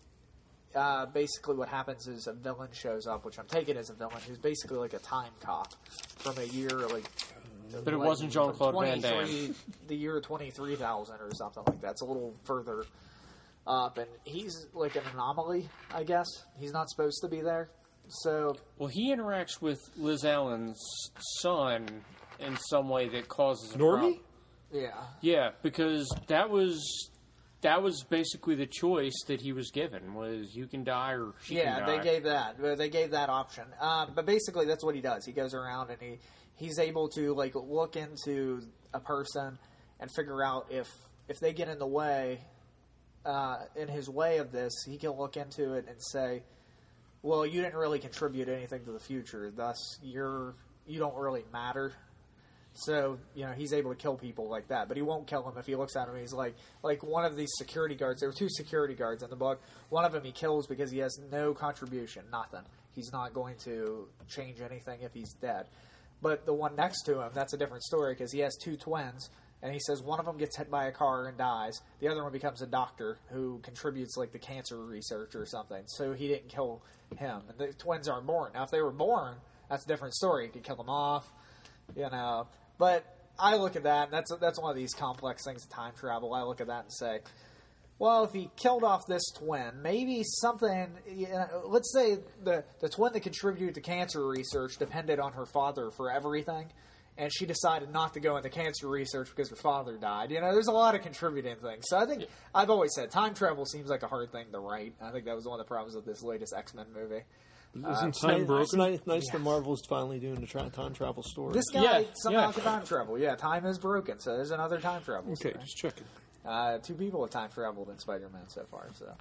Uh, basically, what happens is a villain shows up, which I'm taking as a villain, who's basically like a time cop from a year like. But it like, wasn't Jean-Claude from Van Damme. twenty-three The year twenty-three thousand or something like that. It's a little further up, and he's like an anomaly, I guess. He's not supposed to be there. So, Well, he interacts with Liz Allen's son in some way that causes a Normie? problem. yeah. Yeah, because that was that was basically the choice that he was given, was you can die or she Yeah, can they die. gave that. uh, They gave that option. Um, but basically, that's what he does. He goes around and he he's able to like look into a person and figure out if if they get in the way, uh, in his way of this, he can look into it and say, "Well, you didn't really contribute anything to the future. Thus, you're you don't really matter." So, you know, he's able to kill people like that, but he won't kill him if he looks at him. He's like, like one of these security guards. There were two security guards in the book. One of them he kills because he has no contribution, nothing. He's not going to change anything if he's dead. But the one next to him, that's a different story because he has two twins, and he says one of them gets hit by a car and dies. The other one becomes a doctor who contributes like the cancer research or something. So he didn't kill him. And the twins aren't born. Now, if they were born, that's a different story. He could kill them off, you know. But I look at that, and that's that's one of these complex things of time travel. I look at that and say, well, if he killed off this twin, maybe something. You know, let's say the the twin that contributed to cancer research depended on her father for everything, and she decided not to go into cancer research because her father died. You know, there's a lot of contributing things. So I think I've always said time travel seems like a hard thing to write. I think that was one of the problems with this latest X-Men movie. Isn't It's time nice, broken? nice, nice Yeah. that Marvel's finally doing the tra- time travel story. This guy Yeah, somehow yeah. can time travel. Yeah, time is broken. So there's another time travel. Okay, story. just checking. Uh, two people have time traveled in Spider-Man so far. So,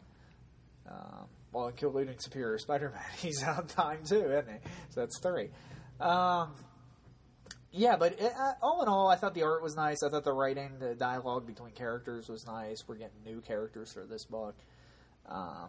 um, well, including Superior Spider-Man, he's out of time too, isn't he? So that's three. Um, yeah, but it, uh, all in all, I thought the art was nice. I thought the writing, the dialogue between characters was nice. We're getting new characters for this book. Um,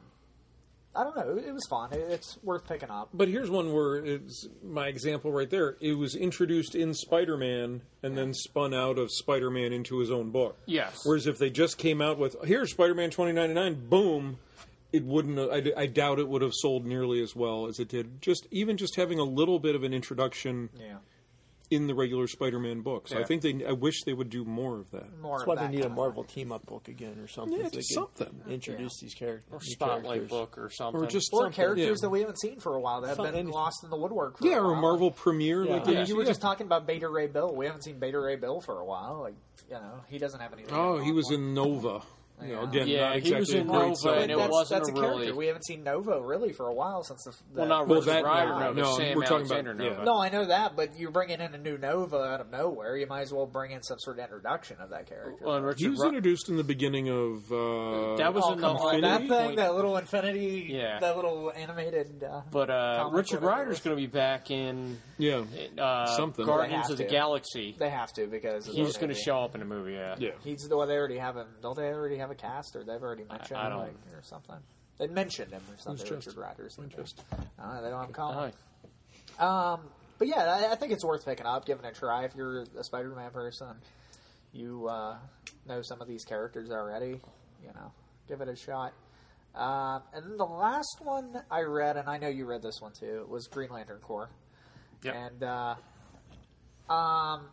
I don't know. It, it was fun. It, it's worth picking up. But here's one where it's my example right there. It was introduced in Spider-Man and then spun out of Spider-Man into his own book. Yes. Whereas if they just came out with, here's Spider-Man twenty ninety-nine, boom, it wouldn't. I, I doubt it would have sold nearly as well as it did. Just even just having a little bit of an introduction Yeah, in the regular Spider-Man books. I Yeah. think they. I wish they would do more of that. more. That's of why that they need a kind of Marvel team up book again or something. Yeah, so they just could something. Introduce these characters. Or new Spotlight characters. book or something. Or just Or something, characters yeah. that we haven't seen for a while that have Something- been lost in the woodwork for Yeah, a or while. a Marvel premiere. Yeah. Like I they mean, you were yeah. just talking about Beta Ray Bill. We haven't seen Beta Ray Bill for a while. Like, you know, he doesn't have anything. Oh, going he on was for- in Nova. You know, Yeah. again, Yeah, not he was exactly in a great Nova, sell. and it that's, wasn't that's a a character. really- We haven't seen Nova really for a while since the. the well, not Well, Richard that- Rider no, Nova, no, Sam we're talking about- Alexander yeah. Nova. No, I know that, but you're bringing in a new Nova out of nowhere. You might as well bring in some sort of introduction of that character. Well, and He Richard was Ri- introduced in the beginning of. Uh, That was oh, in come the on, that Infinity thing, Point. that little Infinity, Yeah. that little animated. Uh, But uh, comic, Richard whatever it Rider's was. going to be back in yeah, uh, Something. They Guardians have of the to. Galaxy. They have to because of He's the going to movie. show up in a movie. Yeah. yeah. He's the well, they already have him. Don't they already have a cast, or they've already mentioned I don't- like, or something? They mentioned him or something. Winchester. Richard Rider's in there. Winchester. Uh, they don't have him calling. Aye. Um, but yeah, I, I think it's worth picking up, giving it a try if you're a Spider-Man person. You uh, know some of these characters already. You know, give it a shot. Um, and then the last one I read, and I know you read this one too, was Green Lantern Corps. Yep. And uh, um,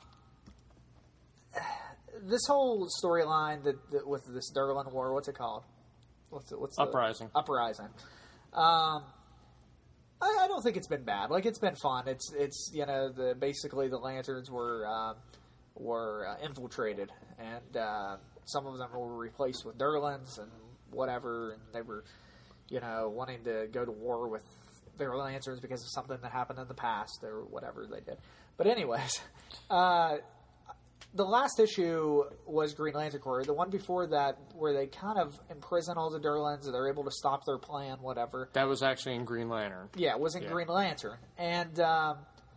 this whole storyline that, that with this Durlan War, what's it called? What's it, what's the, Uprising. Uprising. Um, I, I don't think it's been bad. Like, it's been fun. It's it's you know the basically the Lanterns were um, were uh, infiltrated, and uh, some of them were replaced with Durlans and whatever, and they were you know wanting to go to war with their Lanterns because of something that happened in the past or whatever they did. But anyways, uh, the last issue was Green Lantern Corps. The one before that, where they kind of imprison all the Durlans and they're able to stop their plan, whatever. That was actually in Green Lantern. Yeah, it was in Yeah. Green Lantern. And um,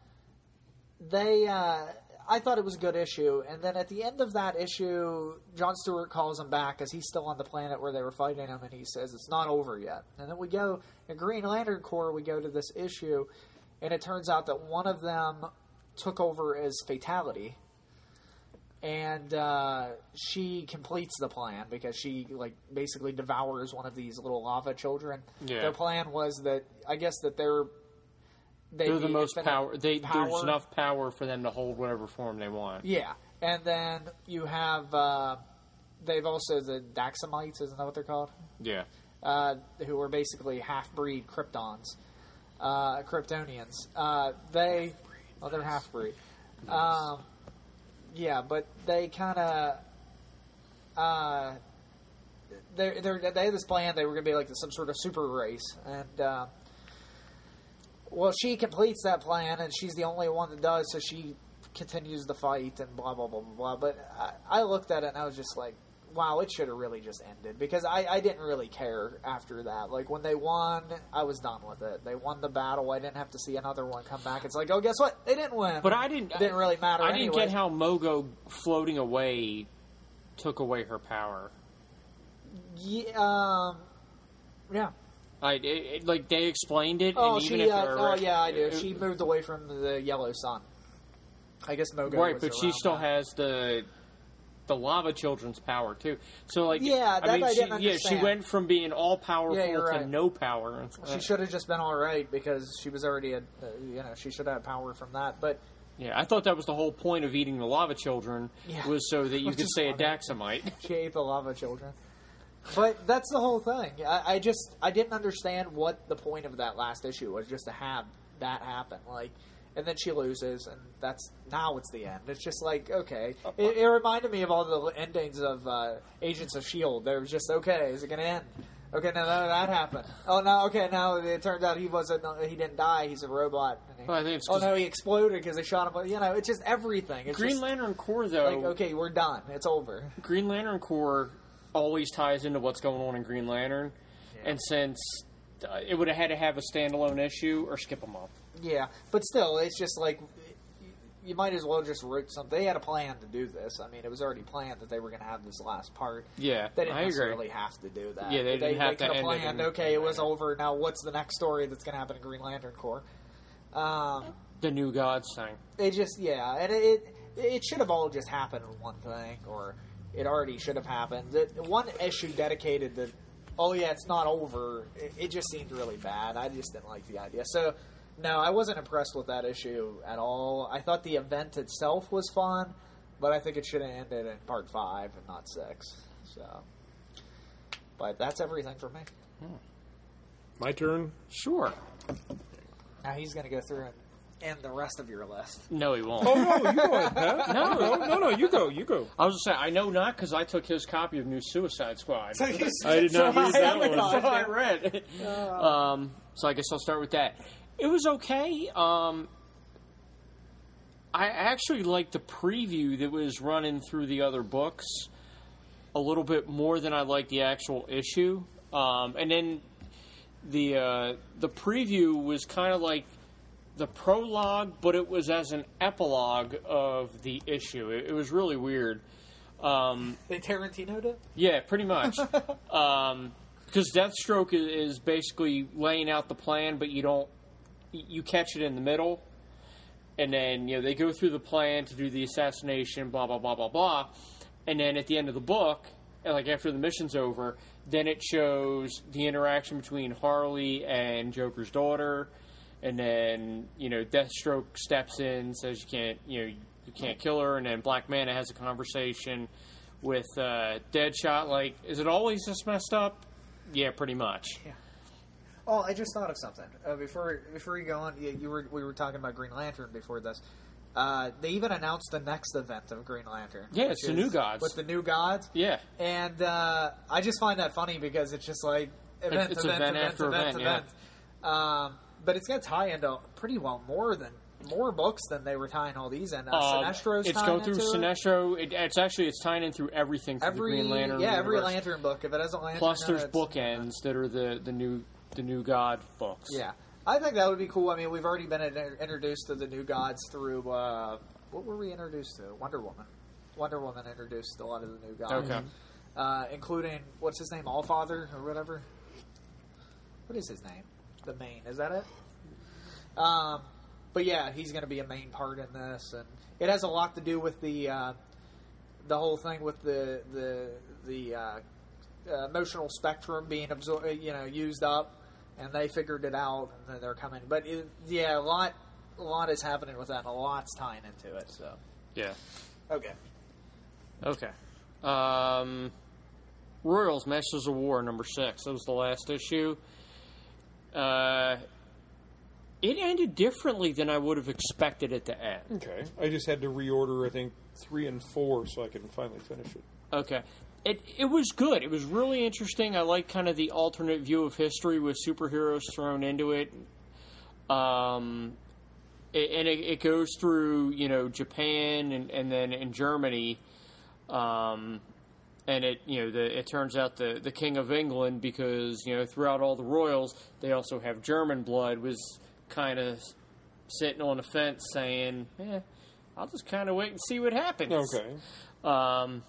they, uh, I thought it was a good issue. And then at the end of that issue, John Stewart calls him back because he's still on the planet where they were fighting him, and he says it's not over yet. And then we go, in Green Lantern Corps, we go to this issue, and it turns out that one of them took over as Fatality. And uh, she completes the plan because she, like, basically devours one of these little lava children. Yeah. Their plan was that, I guess that they're... They'd They're the be most infinite power. They, power. There's enough power for them to hold whatever form they want. Yeah. And then you have... Uh, they've also the Daxamites, isn't that what they're called? Yeah. Uh, who are basically half-breed Kryptons. Uh, Kryptonians. Uh, they... Well, they're half-breed. Um... Yeah, but they kind of, uh, they they they had this plan. They were going to be like some sort of super race, and uh, well, she completes that plan, and she's the only one that does. So she continues the fight, and blah blah blah blah blah. But I, I looked at it, and I was just like, wow, it should have really just ended because I, I didn't really care after that. Like, when they won, I was done with it. They won the battle. I didn't have to see another one come back. It's like, oh, guess what? They didn't win. But I didn't. It didn't really matter. I didn't anyways. get how Mogo floating away took away her power. Yeah, um, yeah. I it, it, like they explained it. Oh, and even she. if Uh, they're oh, rec- yeah, I do. it- She moved away from the yellow sun. I guess Mogo. right, was but she around still that. has the the lava children's power too. So like, Yeah, that I mean, I she, didn't yeah, she understand. went from being all powerful Yeah, you're to right. no power. She should have just been all right because she was already a. Uh, you know, she should have had power from that. But Yeah, I thought that was the whole point of eating the lava children Yeah. was so that you Which could is say a funny. Daxamite. she ate the lava children. But that's the whole thing. I, I just I didn't understand what the point of that last issue was, just to have that happen. Like, and then she loses, and that's now it's the end. It's just like, okay. It, it reminded me of all the endings of uh, Agents of S H I E L D. They was just, okay, is it going to end? Okay, now that, that happened. Oh, no, okay, now it turns out he wasn't. He didn't die. He's a robot. And he- Well, I think it's oh 'cause- no, he exploded because they shot him. But you know, it's just everything. It's Green just Lantern Corps, though, like, okay, we're done. It's over. Green Lantern Corps always ties into what's going on in Green Lantern, and since uh, it would have had to have a standalone issue or skip a month. Yeah, but still, it's just like you might as well just write something. They had a plan to do this. I mean, it was already planned that they were going to have this last part. Yeah, They didn't I agree. necessarily have to do that. Yeah, they didn't have they to could end it planned, in- okay, it was over. Now, what's the next story that's going to happen in Green Lantern Corps? Um, The New Gods thing. it just, yeah, and it it, it should have all just happened in one thing, or it already should have happened. The, the one issue dedicated that, oh yeah, it's not over, it, it just seemed really bad. I just didn't like the idea. So, no, I wasn't impressed with that issue at all. I thought the event itself was fun, but I think it should have ended in part five and not six. So, but that's everything for me. My turn. Sure. Now he's going to go through and end the rest of your list. No, he won't. Oh no, you go ahead, Pat. No. no, no, no, you go, you go. I was just saying, I know not because I took his copy of New Suicide Squad. I did not read that one. So I read. Um, so I guess I'll start with that. It was okay. Um, I actually liked the preview that was running through the other books a little bit more than I liked the actual issue. Um, and then the uh, the preview was kind of like the prologue, but it was as an epilogue of the issue. It, it was really weird. Um, They Tarantino'd it? yeah, pretty much. um, because Deathstroke is, is basically laying out the plan, but you don't you catch it in the middle, and then you know they go through the plan to do the assassination, blah blah blah blah blah, and then at the end of the book, like after the mission's over, then it shows the interaction between Harley and Joker's daughter, and then you know Deathstroke steps in, says you can't you know you can't kill her, and then Black Manta has a conversation with uh, Deadshot. Like, is it always this messed up? Yeah, pretty much. Yeah. Oh, I just thought of something uh, before before you go on. You, you were we were talking about Green Lantern before this. Uh, they even announced the next event of Green Lantern. Yeah, it's the New Gods. With the New Gods. Yeah. And uh, I just find that funny because it's just like event, it's event, event event, after event, event, event. Yeah. Um, but it's going to tie into pretty well more than more books than they were tying all these in. Uh, Uh, Sinestro's it's tying going through into it. Sinestro. It, it's actually it's tying in through everything through Every the Green Lantern. yeah, every universe. Lantern book. If it has a Lantern, Plus, in there's it, it's- bookends that are the, the new the New God books. Yeah, I think that would be cool. I mean, we've already been in- introduced to the New Gods through uh, what were we introduced to? Wonder Woman. Wonder Woman introduced a lot of the New Gods, Okay. uh, including what's his name, Allfather or whatever. What is his name? The main is that it? Um, but yeah, he's going to be a main part in this, and it has a lot to do with the uh, the whole thing with the the the uh, uh, emotional spectrum being absorbed, you know, used up, and they figured it out, and then they're coming. But it, yeah, a lot a lot is happening with that, and a lot's tying into it. So Yeah. okay, Okay. Um, Royals Masters of War number six. That was the last issue. Uh, it ended differently than I would have expected it to end. Okay. I just had to reorder, I think, three and four so I can finally finish it. Okay. It it was good. It was really interesting. I like kind of the alternate view of history with superheroes thrown into it. Um, it, and it, it goes through, you know, Japan and, and then in Germany. Um, and it, you know, the, it turns out the, the King of England, because, you know, throughout all the royals, they also have German blood, was kind of sitting on the fence saying, eh, I'll just kind of wait and see what happens. Okay. Um,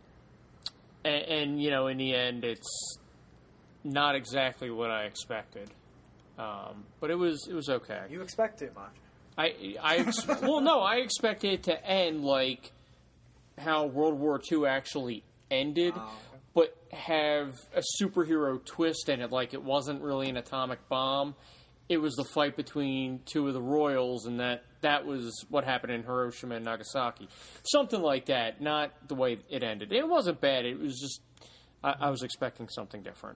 and, and, you know, in the end, it's not exactly what I expected. Um, but it was it was okay. you expect too much. I I ex- well, no, I expected it to end like how World War Two actually ended, Oh, okay. but have a superhero twist in it. Like, it wasn't really an atomic bomb. It was the fight between two of the royals, and that, that was what happened in Hiroshima and Nagasaki. Something like that, not the way it ended. It wasn't bad. It was just, I, I was expecting something different.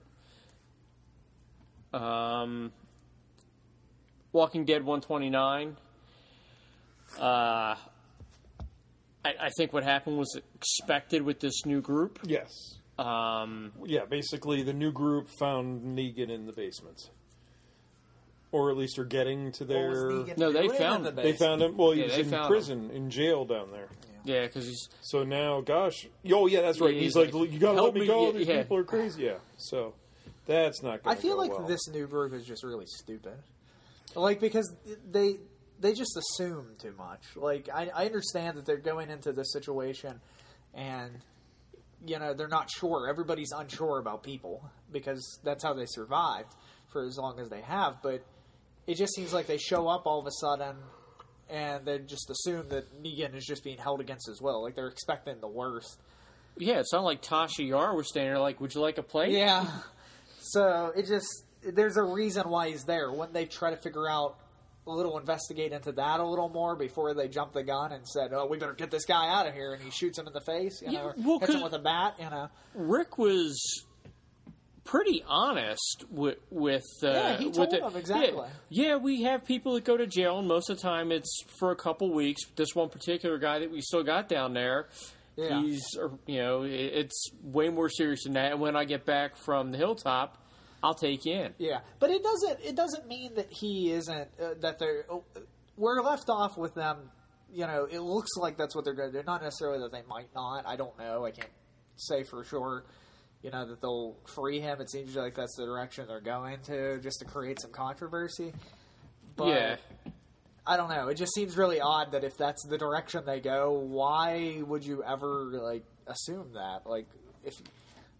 Um, Walking Dead one twenty-nine. Uh, I, I think what happened was expected with this new group. Yes. Um, Yeah, basically the new group found Negan in the basement. Or at least are getting to What their... was Negan No, they doing found- in the They basement? found him. Well, he Yeah, was they in found prison, in jail down there. yeah, because he's So now, gosh, oh yeah, that's right. Yeah, he's, he's like, like, you gotta "Help let me me go. get- These yeah." people are crazy. Yeah, so that's not. I Gonna feel go like well. this new group is just really stupid. Like, because they they just assume too much. Like, I, I understand that they're going into this situation and, you know, they're not sure. Everybody's unsure about people because that's how they survived for as long as they have. But it just seems like they show up all of a sudden and they just assume that Negan is just being held against his will. Like, they're expecting the worst. yeah. It's not like Tasha Yar was standing there like, "Would you like a plate?" Yeah. So it just there's a reason why he's there. When they try to figure out a little, investigate into that a little more before they jump the gun and said, "Oh, we better get this guy out of here," and he shoots him in the face, you Yeah, know, or well, hits him 'cause- with a bat, you know. Rick was pretty honest with with uh, Yeah, he with told the- them exactly. Yeah, yeah, we have people that go to jail, and most of the time it's for a couple weeks. This one particular guy that we still got down there, Yeah. he's uh, you know it, it's way more serious than that. And when I get back from the hilltop, I'll take you in. Yeah, but it doesn't. It doesn't mean that he isn't. Uh, that they're. Uh, we're left off with them. You know, it looks like that's what they're going to do. Not necessarily that they might not. I don't know. I can't say for sure. You know, that they'll free him. It seems like that's the direction they're going to, just to create some controversy. But Yeah. I don't know. It just seems really odd that if that's the direction they go, why would you ever like assume that? Like if.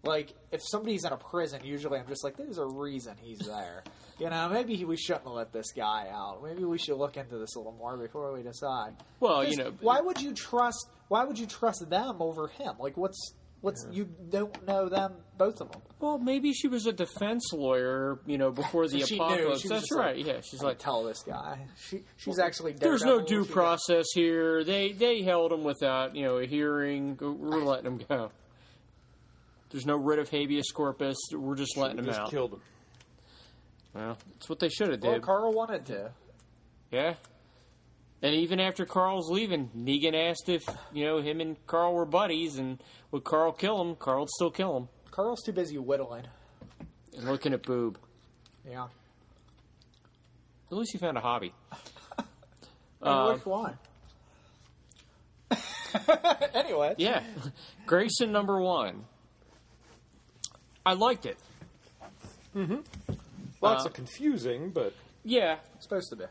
Like, if somebody's in a prison, usually I'm just like, there's a reason he's there. You know, maybe we shouldn't let this guy out. Maybe we should look into this a little more before we decide. Well, you 'Cause know, why would you trust? Why would you trust them over him? Like, what's what's Yeah. you don't know them, both of them. well, maybe she was a defense lawyer, you know, before the So she knew. apocalypse. She was That's just like, right. Yeah, she's I like, tell this guy. She she's actually there's no Daredevil. due She- process here. They they held him without, you know, a hearing. We're letting him go. There's no writ of habeas corpus. We're just letting him Just out. killed him. Well, that's what they should have Well, did. Carl wanted to. Yeah. And even after Carl's leaving, Negan asked if, you know, him and Carl were buddies, and would Carl kill him? Carl'd still kill him. Carl's too busy whittling. And looking at boob. Yeah. At least he found a hobby. Hey, Uh, which one? Anyway. Yeah. Grayson number one. I liked it. Lots Uh, of confusing, but Yeah. It's supposed to be.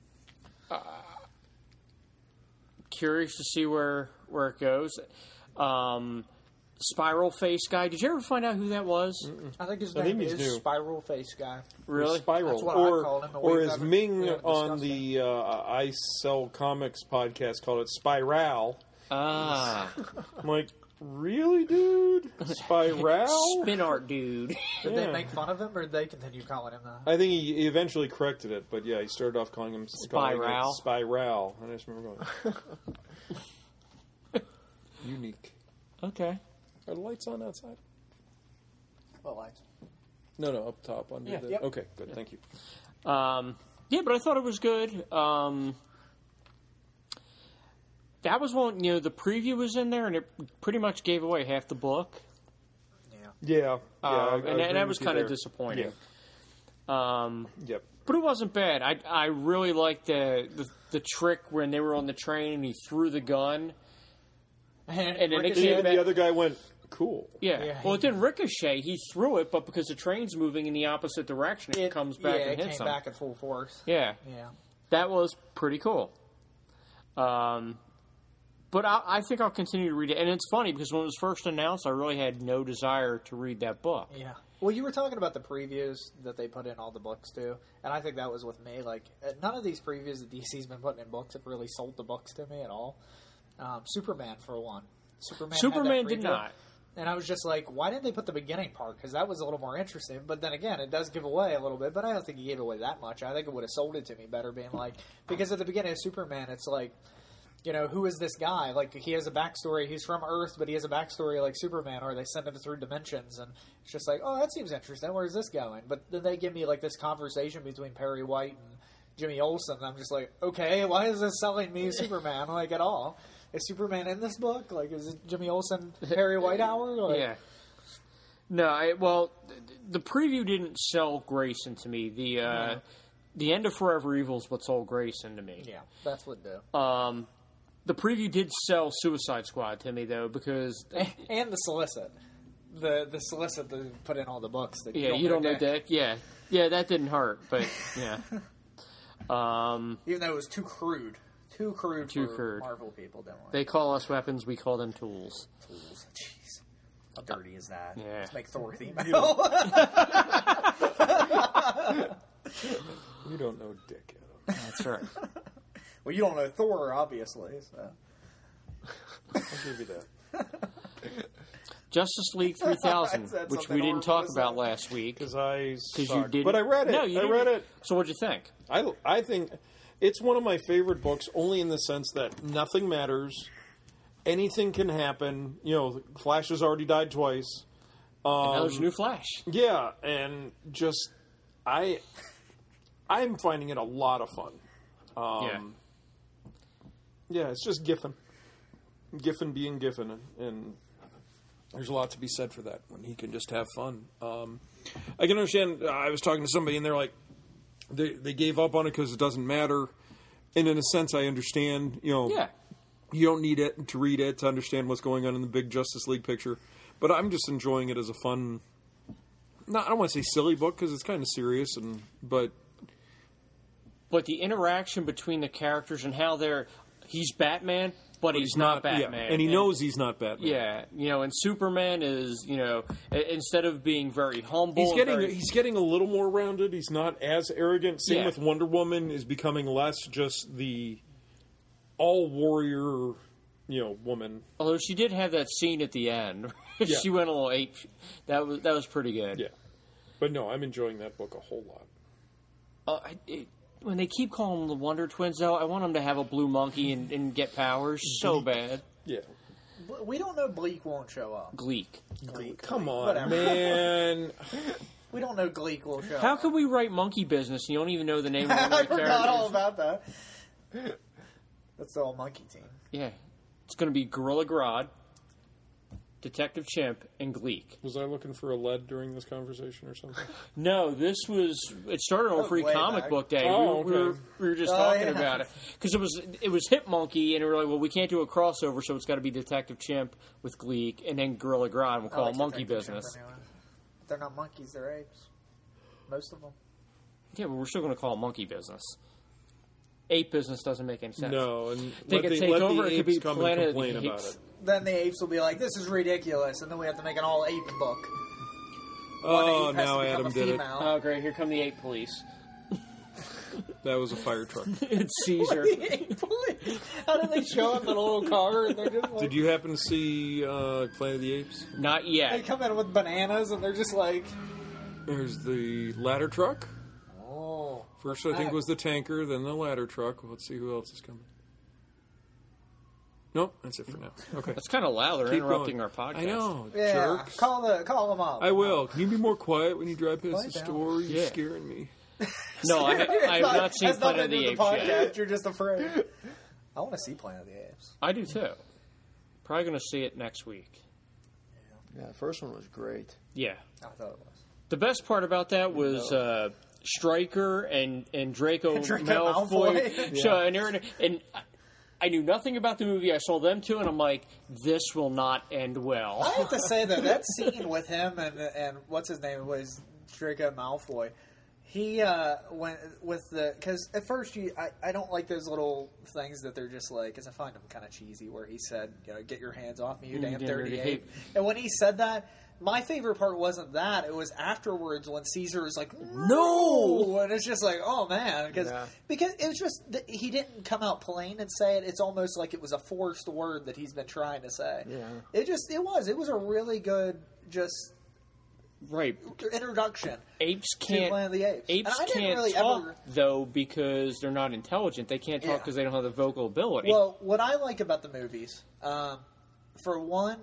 Curious to see where, where it goes. Um, Spiral Face guy. Did you ever find out who that was? I think his I name think he's is new. Spiral Face Guy. Really? Spiral, That's what I or called him, but or we've as never- Ming we haven't on discussed the uh, I Sell Comics podcast called it, Spiral. Ah. I'm like, really, dude? Spiral? Spin art dude. Did Yeah. they make fun of him, or did they continue calling him that? I think he he eventually corrected it, but yeah, he started off calling him calling it Spiral. Spiral. I just remember going, unique. Okay. Are the lights on outside? Well, like, No, no, up top under Yeah. the. Yep. Okay, good. Thank you. Um, yeah, but I thought it was good. Um, that was one, you know, the preview was in there, and it pretty much gave away half the book. yeah. Yeah, yeah, I- I Um, and, agree and that with was you kind of there. disappointing. Um, Yep. but it wasn't bad. I I really liked the, the the trick when they were on the train and he threw the gun. And, And then it Ricochet- came And back- the other guy went, cool. Yeah. Yeah, well, he- it didn't ricochet. He threw it, but because the train's moving in the opposite direction, it, it comes back yeah, and it hits came him. back at full force. Yeah. Yeah. That was pretty cool. Um, but I, I think I'll continue to read it. And it's funny because when it was first announced, I really had no desire to read that book. Yeah. Well, you were talking about the previews that they put in all the books too, and I think that was with me. Like, uh, none of these previews that D C's been putting in books have really sold the books to me at all. Um, Superman, for one. Superman. had that Superman did preview, not. And I was just like, why didn't they put the beginning part? Because that was a little more interesting. But then again, it does give away a little bit. But I don't think he gave away that much. I think it would have sold it to me better, being like, because at the beginning of Superman, it's like, you know, who is this guy? Like, he has a backstory. He's from Earth, but he has a backstory like Superman, or they send him through dimensions. And it's just like, oh, that seems interesting. Where's this going? But then they give me, like, this conversation between Perry White and Jimmy Olsen. And I'm just like, okay, why is this selling me Superman, like, at all? Is Superman in this book? Like, is it Jimmy Olsen, Perry White hour? Like, Yeah. No, I, well, th- the preview didn't sell Grayson to me. The uh, Yeah. the end of Forever Evil is what sold Grayson to me. Yeah, that's what do. Um, the preview did sell Suicide Squad to me though, because And the solicit. The the solicit that put in all the books. That yeah, you don't know Dick. Dick. Yeah, yeah, that didn't hurt, but yeah. Um, Even though it was too crude. Too crude Too for crude. Marvel people, don't like they call us weapons, we call them tools. tools. Jeez. How dirty is that? Yeah. Let's make Thor the email. You don't know Dick, Adam. That's right. Well, you don't know Thor, obviously. So. I'll give you that. Justice League three thousand, I said which something we didn't horrible talk to about say. last week. Because I Because you suck. didn't. But I read it. No, you I didn't. read it. So what'd you think? I, I think it's one of my favorite books, only in the sense that nothing matters. Anything can happen. You know, Flash has already died twice. Um, And now there's a new Flash. Yeah, and just I, I'm finding it a lot of fun. Um, yeah. Yeah, it's just Giffen. Giffen being Giffen, and, and there's a lot to be said for that when he can just have fun. Um, I can understand. Uh, I was talking to somebody, and they're like, they they gave up on it because it doesn't matter. And in a sense, I understand. You know, Yeah. you don't need it to read it to understand what's going on in the big Justice League picture. But I'm just enjoying it as a fun. Not I don't want to say silly book because it's kind of serious, and but But the interaction between the characters and how they're. He's Batman. but he's not Batman. Yeah, and he knows he's not Batman. Yeah, you know, and Superman is, you know, i- instead of being very humble, He's and getting very- he's getting a little more rounded. He's not as arrogant. Same Yeah. with Wonder Woman is becoming less just the all warrior, you know, woman. although she did have that scene at the end, Yeah. she went a little ape. That was that was pretty good. Yeah, but no, I'm enjoying that book a whole lot. Uh, I, it, when they keep calling them the Wonder Twins, though, I want them to have a blue monkey and, and get powers so bad. Yeah, We don't know Gleek won't show up. Gleek. Gleek. come on, Whatever. man. We don't know Gleek will show How up. could we write Monkey Business and you don't even know the name of one I of the forgot all characters? about that. That's the old monkey team. Yeah. It's going to be Gorilla Grodd, Detective Chimp, and Gleek. Was I looking for a lead during this conversation or something? No, this was. It started on Oh, Free way Comic back. Book Day. Oh, we, were, we, were, okay. we were just Oh, talking yeah. about it because it was it was Hip Monkey, and we were like, well, we can't do a crossover, so it's got to be Detective Chimp with Gleek, and then Gorilla Grodd. We'll I call like it Monkey Detective Chimp Business. anyway. They're not monkeys, they're apes. Most of them. Yeah, but we're still going to call it Monkey Business. Ape Business doesn't make any sense. No, and They let could the, take let over, the it could apes be come Planet and of the complain about Apes. it. Then the apes will be like, this is ridiculous, and then we have to make an all ape book. One Oh, ape has now to become Adam a did it. female. Oh, great! Here come the Ape Police. That was a fire truck. It's Caesar. The ape police. How did they show up in a little car and they're just like, Did you happen to see uh, Planet of the Apes? Not they yet. come in with bananas and they're just like, There's the ladder truck. oh. First, I think, was the tanker, then the ladder truck. Let's see who else is coming. Nope, that's it for now. Okay. That's kind of loud. They're Keep interrupting going. our podcast. I know, Yeah, jerks. call the call them up. I will. Can you be more quiet when you drive past Quiet the down. store? You're Yeah. scaring me. No, I, I have not seen Has Planet nothing of to the do Apes with the yet. podcast. You're just afraid. I want to see Planet of the Apes. I do too. Probably going to see it next week. Yeah, the first one was great. Yeah. I thought it was. The best part about that was uh, Stryker and, and Draco, Draco Malfoy. Malfoy. So, and, they're- and I- I knew nothing about the movie. I saw them two, and I'm like, this will not end I well. have to say that that scene with him and and what's his name was Draco Malfoy. He uh, went with the because at first you I, I don't like those little things that they're just like because I find them kind of cheesy. Where he said, you know, get your hands off me, you You damn damn dirty dirty ape. ape. And when he said that, my favorite part wasn't that. It was afterwards when Caesar was like, No! no, and it's just like, oh man, because Yeah. because it was just that he didn't come out plain and say it. It's almost like it was a forced word that he's been trying to say. Yeah. It just it was it was a really good just Right. introduction Apes to can't. Planet of the Apes. Apes And I didn't can't really talk, ever. though, because they're not intelligent. They can't talk Yeah. because they don't have the vocal ability. Well, what I like about the movies, um, for one,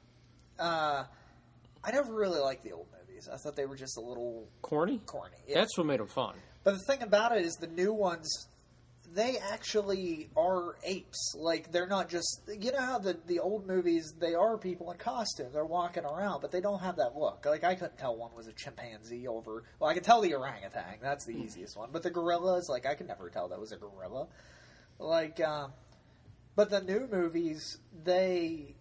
uh, I never really liked the old movies. I thought they were just a little Corny? corny. Yeah. That's what made them fun. But the thing about it is the new ones, they actually are apes. Like, they're not just... You know how the, the old movies, they are people in costume. They're walking around, but they don't have that look. Like, I couldn't tell one was a chimpanzee over... Well, I could tell the orangutan. That's the easiest one. But the gorillas, like, I could never tell that was a gorilla. Like, um... But the new movies, they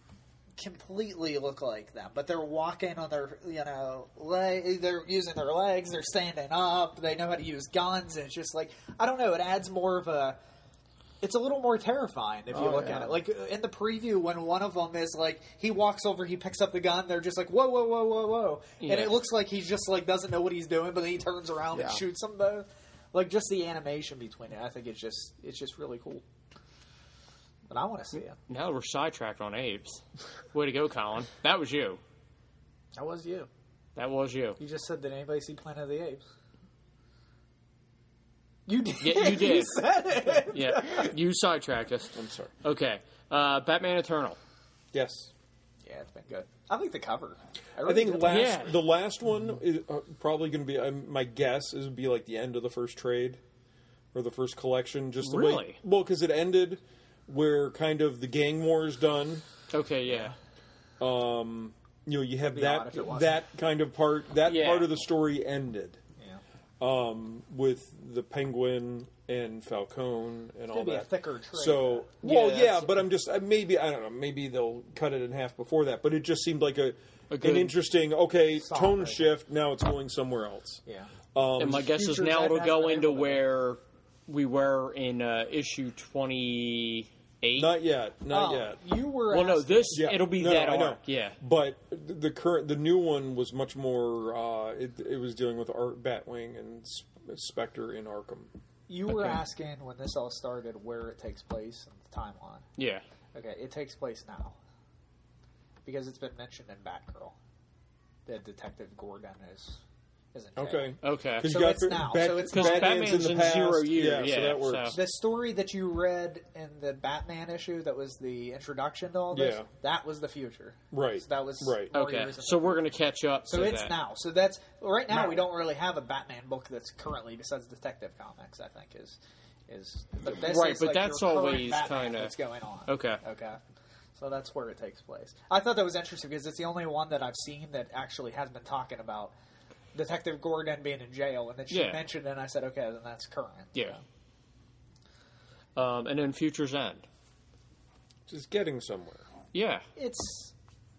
completely look like them, but they're walking on their, you know, leg, they're using their legs, they're standing up, they know how to use guns, and it's just like, I don't know, it adds more of a, it's a little more terrifying if you Oh, look yeah. at it. Like, in the preview, when one of them is like, he walks over, he picks up the gun, they're just like, whoa, whoa, whoa, whoa, whoa. Yeah. And it looks like he's just like, doesn't know what he's doing, but then he turns around and Yeah. shoots them both. Like, just the animation between it, I think it's just, it's just really cool. But I want to see it. Now we're sidetracked on apes. Way to go, Colin. That was you. That was you. That was you. You just said, did anybody see Planet of the Apes? You did. Yeah, you did. You said it. Yeah, you sidetracked us. I'm sorry. Okay, uh, Batman Eternal. Yes. Yeah, it's been good. I like the cover. I really think did. last Yeah. the last one is uh, probably going to be. Um, my guess is would be like the end of the first trade or the first collection. Just the way, Really? well, because it ended where kind of the gang war is done. Okay, yeah. Um, you know, you have be odd that if it wasn't. that kind of part. That Yeah. part of the story ended Yeah. um, with the Penguin and Falcone and all It'd be a that. thicker trade. So, Yeah, well, yeah, that's- but I'm just uh, maybe I don't know. Maybe they'll cut it in half before that. But it just seemed like a, A good- an interesting okay Solid. tone shift. Now it's going somewhere else. yeah. Um, And my guess is future now it'll Batman go for into everybody. where we were in uh, issue twenty eight. Not yet. Not Oh, yet. You were. well, no, asking- this Yeah. it'll be No, that I know. arc. Yeah. But the current, the new one was much more. Uh, it, it was dealing with Ar- Batwing and S- Spectre in Arkham. You were Okay. asking when this all started where it takes place in the timeline. Yeah. Okay, it takes place now because it's been mentioned in Batgirl that Detective Gordon is is in jail. Okay. Okay. Because So you got it's the- now. Bat- So it's Because now. Batman's in the in past. zero year, Yeah, so yeah, that works. so- The story that you read in the Batman issue that was the introduction to all this, Yeah. that was the future. Right. So that was Right. four Okay. years in So the we're going to catch up. So to it's that. now. So that's right now. No. We don't really have a Batman book that's currently besides Detective Comics. I think is is but this Right, is but like that's your current always Batman kinda- that's going on. Okay. Okay. So that's where it takes place. I thought that was interesting because it's the only one that I've seen that actually has been talking about Detective Gordon being in jail, and then she Yeah. mentioned it, and I said, okay, then that's current. Yeah. Um, and then Future's End. Just getting somewhere. Yeah. It's.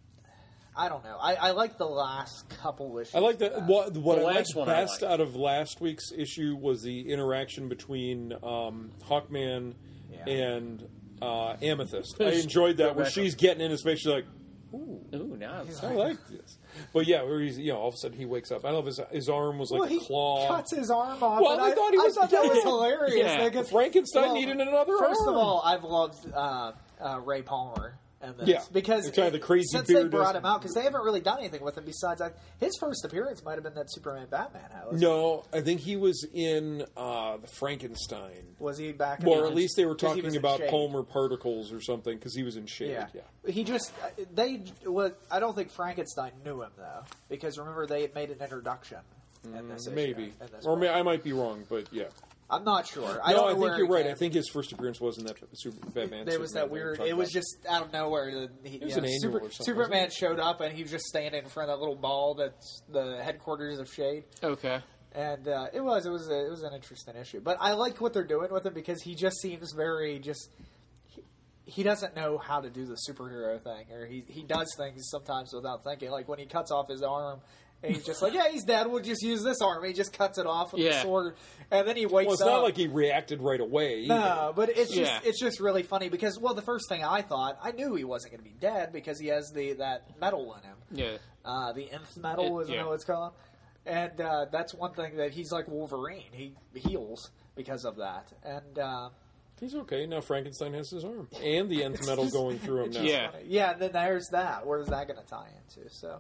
I don't know. I, I like the last couple issues. I like of that. What, what The I liked last one I best liked. out of last week's issue was the interaction between um, Hawkman Yeah. and uh, Amethyst. I Just enjoyed that go where back she's up. getting in his face. She's like, "Ooh, Ooh, nice. I like this." But yeah, where he's, you know, all of a sudden he wakes up. I love his his arm was like Well, a he claw. cuts his arm off. Well, and I I thought he was I thought that was dead. hilarious. Yeah. Like, it's- Frankenstein well, needed another First arm. of all, I've loved uh, uh, Ray Palmer. And this, Yeah. because It's kind of the crazy since they beard brought is- him out, because they haven't really done anything with him besides I, his first appearance might have been that Superman Batman house. No, I think he was in uh, the Frankenstein. Was he back? in Well, the- or at least they were 'cause he talking was in about Shade. Palmer particles or something because he was in Shade. Yeah. Yeah. He just they was I don't think Frankenstein knew him though, because remember they had made an introduction in this issue, Maybe, in this or book. may, I might be wrong, but yeah. I'm not sure. I no, don't know I think where you're it right. came. I think his first appearance was in that Super Batman. There was that Superman weird. thing It was we just out of nowhere. The, he, It was you an know, annual Super, or something, Superman wasn't showed up and he was just standing in front of that little ball that's the headquarters of Shade. Okay. And uh, it was it was a, it was an interesting issue, but I like what they're doing with him because he just seems very just he, he doesn't know how to do the superhero thing, or he he does things sometimes without thinking. Like when he cuts off his arm, and he's just like, "Yeah, he's dead. We'll just use this arm." He just cuts it off with the Yeah. sword, and then he wakes Well, it's up. not like he reacted right away. Either. No, but it's just Yeah. it's just really funny because well, the first thing I thought I knew he wasn't going to be dead because he has the that metal in him. Yeah. Uh, the nth metal, It- isn't yeah. that what it's called? And uh, that's one thing that he's like Wolverine. He heals because of that. And uh, He's okay now. Frankenstein has his arm and the nth metal going through him now. Yeah. yeah, and then there's that. Where's that going to tie into? So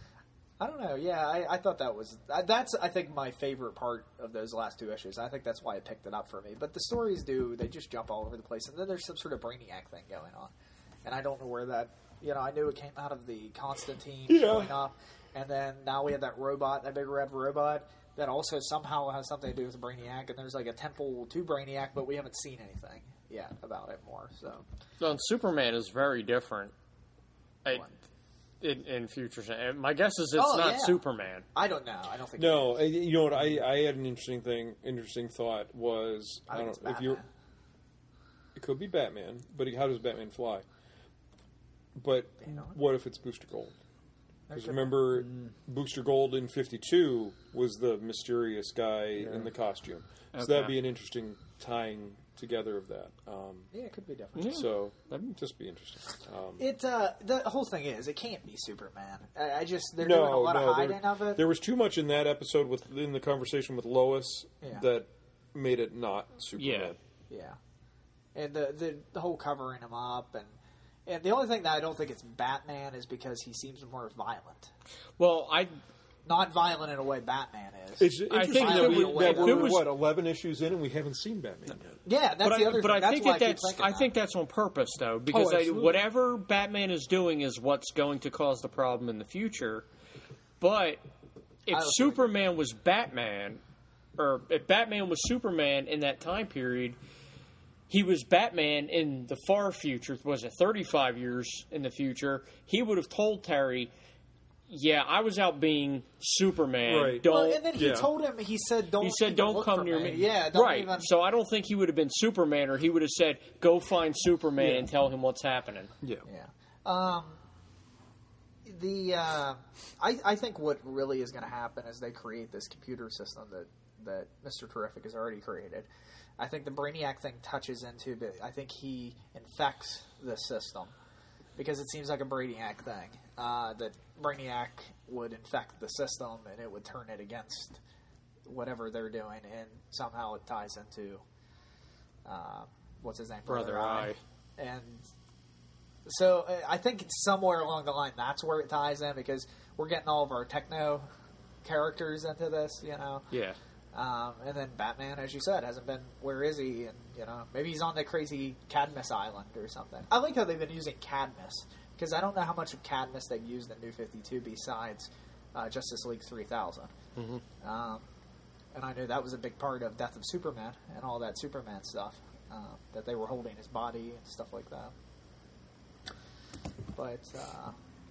I don't know. Yeah, I, I thought that was that's I think my favorite part of those last two issues. I think that's why I picked it up for me. But the stories do they just jump all over the place, and then there's some sort of Brainiac thing going on, and I don't know where that. You know, I knew it came out of the Constantine Yeah. showing up. And then now we have that robot, that big red robot, that also somehow has something to do with Brainiac. And there's like a temple to Brainiac, but we haven't seen anything yet about it more. So Well, and Superman is very different. I, What? in, in Future's End. My guess is it's Oh, not yeah. Superman. I don't know. I don't think. No, I- you know what? I, I had an interesting thing. Interesting thought was I I, think don't it's know if you. Batman. It could be Batman, but how does Batman fly? But You know. what if it's Booster Gold? Because Okay. remember, Booster Gold in fifty-two was the mysterious guy in the costume. So Okay. that'd be an interesting tying together of that. Um, Yeah, it could be different. Yeah. So that'd just be interesting. Um, It uh, the whole thing is it can't be Superman. I, I just they're no, doing a lot no, of hiding there, of it. there was too much in that episode with in the conversation with Lois Yeah. that made it not Superman. Yeah, and the, the the whole covering him up and and the only thing that I don't think it's Batman is because he seems more violent. Well, I Not violent in a way Batman is. It's I interesting think that, that we, we- that if we're it was- what eleven issues in and we haven't seen Batman yet. yeah, that's but the I, other but thing. I That's think why that I keep that's thinking I that. think that's on purpose though, because I, absolutely. whatever Batman is doing is what's going to cause the problem in the future. But if I also Superman was Batman, or if Batman was Superman in that time period, he was Batman in the far future. Was it thirty-five years in the future? He would have told Terry, "Yeah, I was out being Superman. Right. Don't." Well, and then he yeah. told him. He said, "Don't." He said, even "Don't look come for near me." Yeah, don't right. even. So I don't think he would have been Superman, or he would have said, "Go find Superman Yeah. and tell him what's happening." Yeah. Yeah. Um, the uh, I I think what really is going to happen is they create this computer system that that Mister Terrific has already created. I think the Brainiac thing touches into, but I think he infects the system because it seems like a Brainiac thing. Uh, that Brainiac would infect the system and it would turn it against whatever they're doing, and somehow it ties into uh, what's his name, Brother, Brother Eye. Eye. And so uh, I think it's somewhere along the line that's where it ties in, because we're getting all of our techno characters into this, you know. Yeah. Um, and then Batman, as you said, hasn't been. Where is he? And you know, maybe he's on the crazy Cadmus Island or something. I like how they've been using Cadmus, because I don't know how much of Cadmus they've used in New fifty-two besides uh, Justice League three thousand. Mm-hmm. Um, and I knew that was a big part of Death of Superman and all that Superman stuff, uh, that they were holding his body and stuff like that. But uh,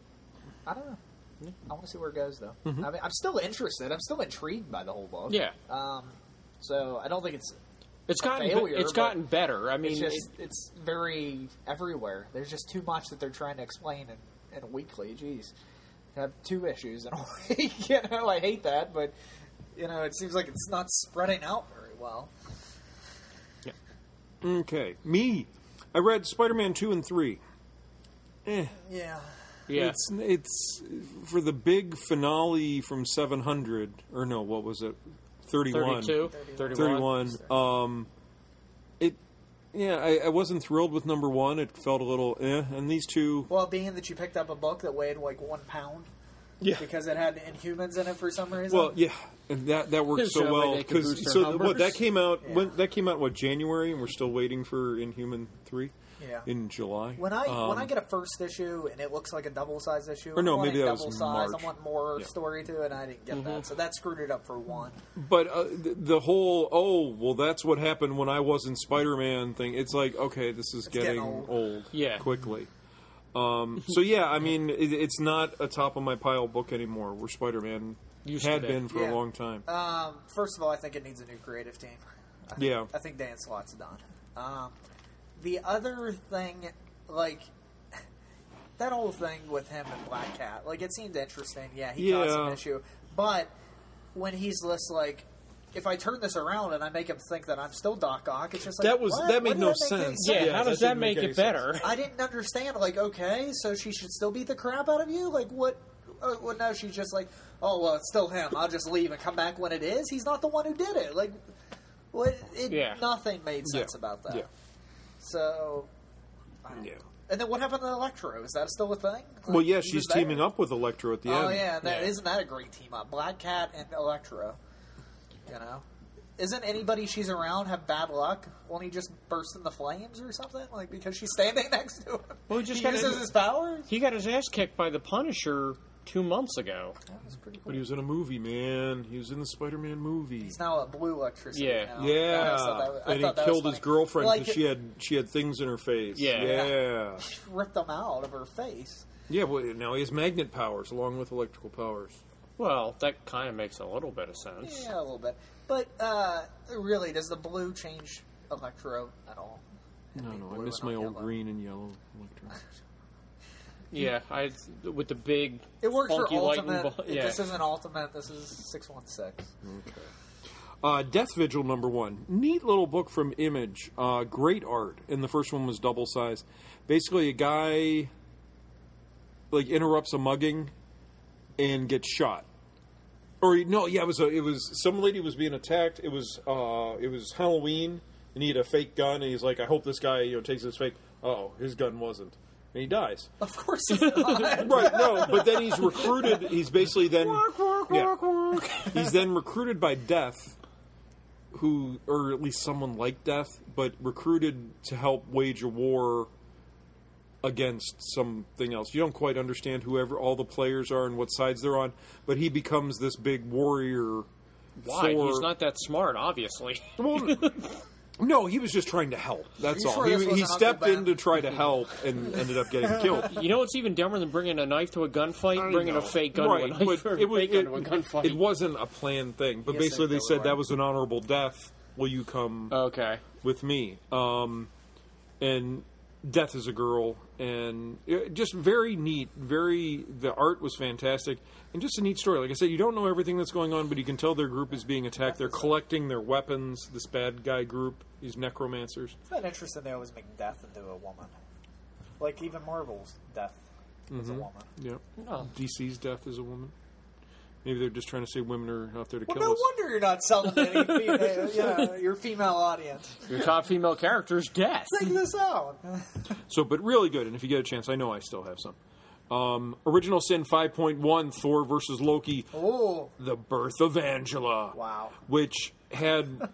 I don't know. I want to see where it goes, though. Mm-hmm. I mean, I'm still interested. I'm still intrigued by the whole book. Yeah. Um, so I don't think it's it's gotten failure, it's gotten better. I mean, it's just it, it's very everywhere. There's just too much that they're trying to explain in, in a weekly. Jeez, I have two issues in a week. You know, I hate that, but you know, it seems like it's not spreading out very well. Yeah. Okay, me. I read Spider-Man two and three. Eh. Yeah. Yeah. It's it's for the big finale from seven hundred, or no, what was it? thirty-one. thirty-two. thirty-one. Um, it, yeah, I, I wasn't thrilled with number one. It felt a little eh. And these two. Well, being that you picked up a book that weighed like one pound. Yeah. Because it had Inhumans in it for some reason. Well, yeah, and that that worked so well because so what that came out yeah. when that came out what January, and we're still waiting for Inhuman three. Yeah. In July. When I um, when I get a first issue and it looks like a double size issue, or no, I maybe that double was size. March. I want more yeah. story to it, and I didn't get mm-hmm. that, so that screwed it up for one. But uh, the, the whole oh well, that's what happened when I wasn't Spider-Man thing. It's like okay, this is it's getting, getting old. old, yeah, quickly. Um, so yeah, I mean, it, it's not a top of my pile book anymore. Where Spider-Man Used had be. been for yeah. a long time. Um, first of all, I think it needs a new creative team. I think, yeah, I think Dan Slott's done. Um, the other thing, like. That whole thing with him and Black Cat, like, it seemed interesting. Yeah, he yeah. caused an issue. But when he's just like, if I turn this around and I make him think that I'm still Doc Ock, it's just like, that was what? that made what no that make sense. Yeah, yeah, how does that, that make, make it better? Sense. I didn't understand. Like, okay, so she should still beat the crap out of you? Like, what? Uh, well, no, she's just like, oh, well, it's still him. I'll just leave and come back when it is. He's not the one who did it. Like, what? It, yeah. Nothing made sense yeah. about that. Yeah. So, I don't yeah. know. And then what happened to Electro? Is that still a thing? Like, well, yeah, she's teaming up with Electro at the oh, end. Oh, yeah, that, yeah. Isn't that a great team up? Black Cat and Electro. You know? Isn't anybody she's around have bad luck? Won't he just burst into flames or something? Like, because she's standing next to him? Well, he just he got uses his, his powers? He got his ass kicked by the Punisher two months ago. That was pretty cool. But he was in a movie, man. He was in the Spider-Man movie. He's now a blue electricity. Yeah. Now. Yeah, I thought that was, I and he thought that killed was his girlfriend because like, she had she had things in her face. Yeah. yeah, She ripped them out of her face. yeah. Well, now he has magnet powers along with electrical powers. Well, that kind of makes a little bit of sense. Yeah, a little bit. But uh, really, does the blue change Electro at all? No, Being no, I blue miss and my not old yellow. green and yellow electro. Yeah, I with the big It works for funky lightning Ultimate. bolt. It- Yeah. This isn't Ultimate. This is six one six. Okay. Uh, Death Vigil number one. Neat little book from Image. Uh, great art. And the first one was double size. Basically, a guy like interrupts a mugging and gets shot. Or no, yeah, it was a, it was some lady was being attacked. It was uh, it was Halloween, and he had a fake gun, and he's like, I hope this guy you know takes his fake. Oh, his gun wasn't, and he dies. Of course it's not. Right, no, but then he's recruited. He's basically then yeah, he's then recruited by Death, who or at least someone like Death, but recruited to help wage a war against something else. You don't quite understand whoever all the players are and what sides they're on, but he becomes this big warrior. Why? For, He's not that smart, obviously. Well, no, he was just trying to help. That's You all. sure he this he wasn't stepped Uncle in Ben? to try to help and ended up getting killed. You know what's even dumber than bringing a knife to a gunfight? I bringing know. a fake gun right, to a knife but or it, was, fake it, gun to a gunfight. it wasn't a planned thing. But Yes, basically, they they said were. that was an honorable death. Will you come Okay. with me? Um, and Death is a Girl, and it, just very neat. Very, the art was fantastic, and just a neat story. Like I said, you don't know everything that's going on, but you can tell their group is being attacked. They're collecting their weapons. This bad guy group, these necromancers. It's not interesting they always make Death into a woman. Like even Marvel's Death is Mm-hmm. a woman. Yep. Oh. D C's Death is a woman. Maybe they're just trying to say women are out there to Well, kill no us. wonder you're not selling any female, yeah, your female audience. Your top female character is Death. Check this out. So, but really good, and if you get a chance, I know I still have some. Um, Original Sin five point one, Thor versus Loki, Oh, The Birth of Angela. wow. Which had...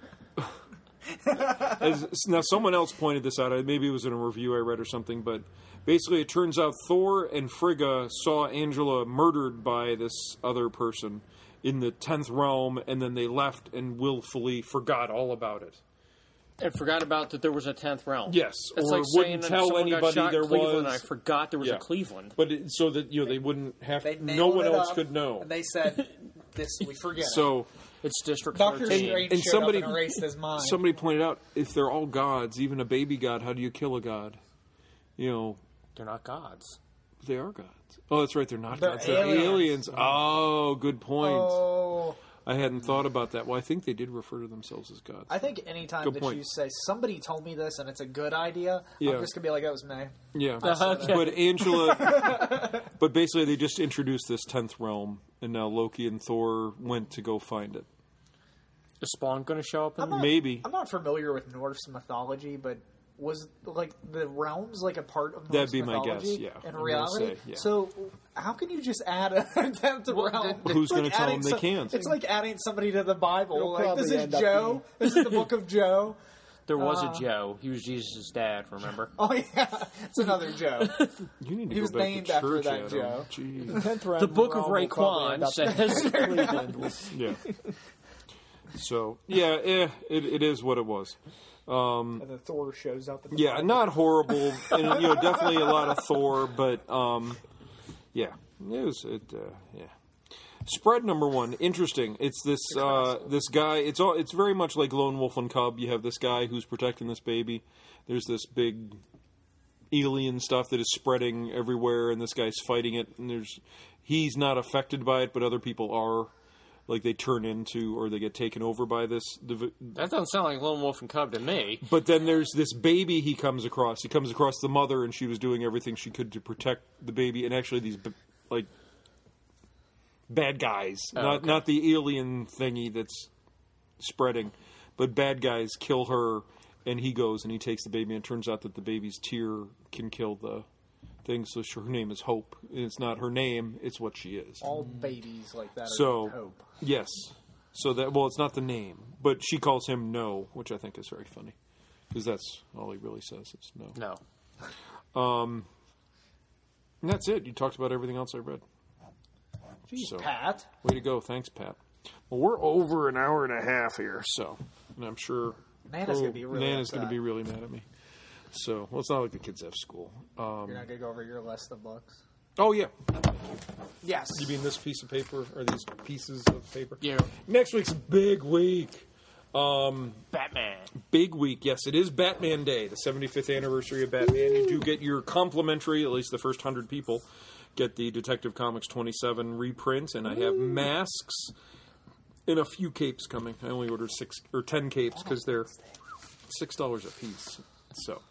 as, now, someone else pointed this out. Maybe it was in a review I read or something, but basically it turns out Thor and Frigga saw Angela murdered by this other person in the tenth realm, and then they left and willfully forgot all about it. And forgot about that there was a tenth realm. Yes, It's or like wouldn't saying tell someone got anybody shot in there Cleveland, was. I forgot there was Yeah. a Cleveland. But it, so that you know they wouldn't have They no nailed one it else up, could know. And they said, "This we forget." So It's District Doctor thirteen. Strange and showed somebody up and erased his mind. somebody pointed out if they're all gods, even a baby god, how do you kill a god? You know, They're not gods. they are gods. Oh, that's right, they're not They're gods. They're aliens. aliens. Oh, good point. Oh, I hadn't thought about that. Well, I think they did refer to themselves as gods. I think anytime Good that point. you say somebody told me this and it's a good idea, Yeah. I'm just gonna be like, "That was me." Yeah, Okay. but Angela. But basically, they just introduced this tenth realm, and now Loki and Thor went to go find it. Is Spawn going to show up in I'm not, Maybe. I'm not familiar with Norse mythology, but was like the realms like a part of Norse That'd be my mythology guess, yeah. in I'm gonna reality? say, yeah. So how can you just add a tenth Well, realm? the- Who's It's like gonna tell adding them they can't? It's like adding somebody to the Bible. It'll Like this probably is end up Joe. This is the book of Joe. There was Uh, a Joe. He was Jesus' dad, remember? Oh yeah, it's another Joe. You need to He go was back named to after church, that Adam. Joe. Gee. tenth round The Book of realm will probably Raekwon end up says- in Cleveland. Yeah. So yeah, eh, it, it is what it was. And then Thor shows up. In the Yeah, Bible. not horrible, and you know, definitely a lot of Thor, but um, yeah, it was it. Uh, yeah, spread number one, interesting. It's this uh, this guy. It's all. It's very much like Lone Wolf and Cub. You have this guy who's protecting this baby. There's this big alien stuff that is spreading everywhere, and this guy's fighting it. And there's he's not affected by it, but other people are. Like they turn into or they get taken over by this. div- That doesn't sound like Lone Wolf and Cub to me. But then there's this baby he comes across. He comes across the mother, and she was doing everything she could to protect the baby. And actually, these b- like bad guys, Oh, not okay. not the alien thingy that's spreading, but bad guys kill her. And he goes and he takes the baby, and it turns out that the baby's tear can kill the thing. So her name is Hope. And it's not her name; it's what she is. All babies like that are So named Hope. yes, so that well, it's not the name, but she calls him No, which I think is very funny because that's all he really says is no. No. And that's it. You talked about everything else I read. Jeez, So- Pat. Way to go, thanks, Pat. Well, we're over an hour and a half here, so and I'm sure Nana's gonna be really Nana's upset. going to be really mad at me. So well, it's not like the kids have school. Um, You're not gonna go over your list of books. oh yeah, Yes. you mean this piece of paper or these pieces of paper? Yeah. Next week's a big week. Batman. Big week. Yes, it is Batman Day, the seventy-fifth anniversary of Batman. You do get your complimentary, at least the first one hundred people, get the Detective Comics twenty-seven reprint, and I have masks and a few capes coming. I only ordered six or ten capes because they're six dollars a piece. So,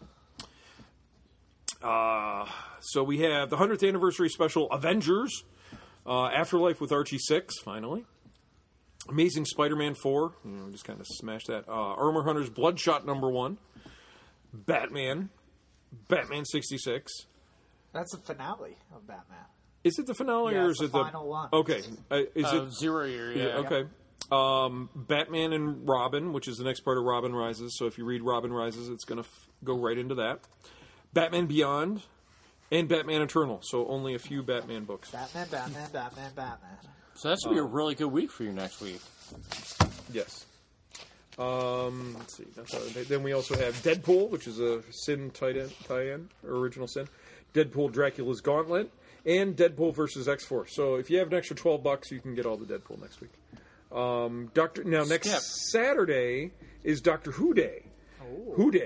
uh, so we have the one hundredth anniversary special Avengers, uh, Afterlife with Archie Six, finally. Amazing Spider-Man four, you know, just kind of smashed that. Uh, Armor Hunters Bloodshot number one. Batman. Batman sixty-six. That's the finale of Batman. Is it the finale Yeah, or it's is the it final one. Okay. Uh, is Uh, it Zero Year, yeah. okay. Um, Batman and Robin, which is the next part of Robin Rises. So if you read Robin Rises, it's going to f- go right into that. Batman Beyond and Batman Eternal. So only a few Batman books. Batman, Batman, Batman, Batman. So that should be a really good week for you next week. Yes. Um, let's see. That's how, then we also have Deadpool, which is a Sin tie-in, tie-in or original Sin. Deadpool Dracula's Gauntlet, and Deadpool versus X-Force. So if you have an extra twelve bucks, you can get all the Deadpool next week. Um, Doctor now next Skip. Saturday is Doctor Who Day. Who Day.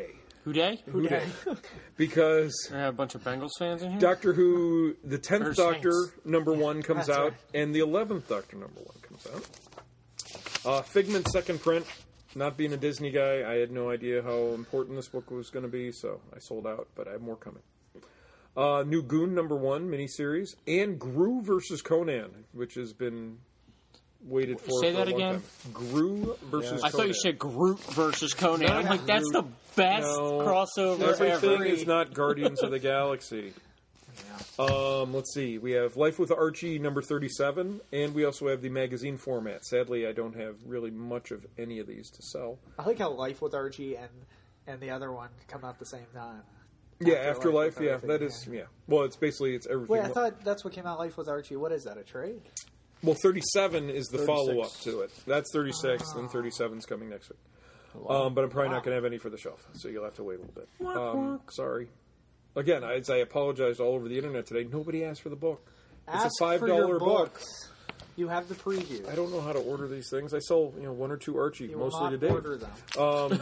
Who day? Who Day. Because I have a bunch of Bengals fans in here. Doctor Who, the tenth Or Doctor, Saints. number one, comes That's out, right. and the eleventh Doctor, number one, comes out. Uh, Figment second print. Not being a Disney guy, I had no idea how important this book was going to be, so I sold out, but I have more coming. Uh, New Goon number one miniseries, and Gru versus Conan, which has been waited for. Say for that a long again? Time. Gru versus. I Conan. thought you said Groot versus Conan. Not I'm like, that's the Groot. best No. crossover Everything ever. is not Guardians of the Galaxy. Um, let's see. We have Life with Archie number thirty-seven, and we also have the magazine format. Sadly, I don't have really much of any of these to sell. I like how Life with Archie and and the other one come out at the same time. Yeah, Afterlife Afterlife. with Yeah, everything, that is. yeah. Yeah. Well, it's basically it's everything. Wait, I thought that's what came out. Life with Archie. What is that? A trade? Well, thirty-seven is the thirty-six. follow-up to it. That's thirty-six, Oh. and thirty-seven is coming next week. Um, but I'm probably Wow. not going to have any for the shelf, so you'll have to wait a little bit. Um, sorry. Again, as I apologized all over the internet today, nobody asked for the book. It's Ask a five for your dollar book. books. You have the preview. I don't know how to order these things. I sell, you know, one or two Archie, You will mostly not today. order them. Um,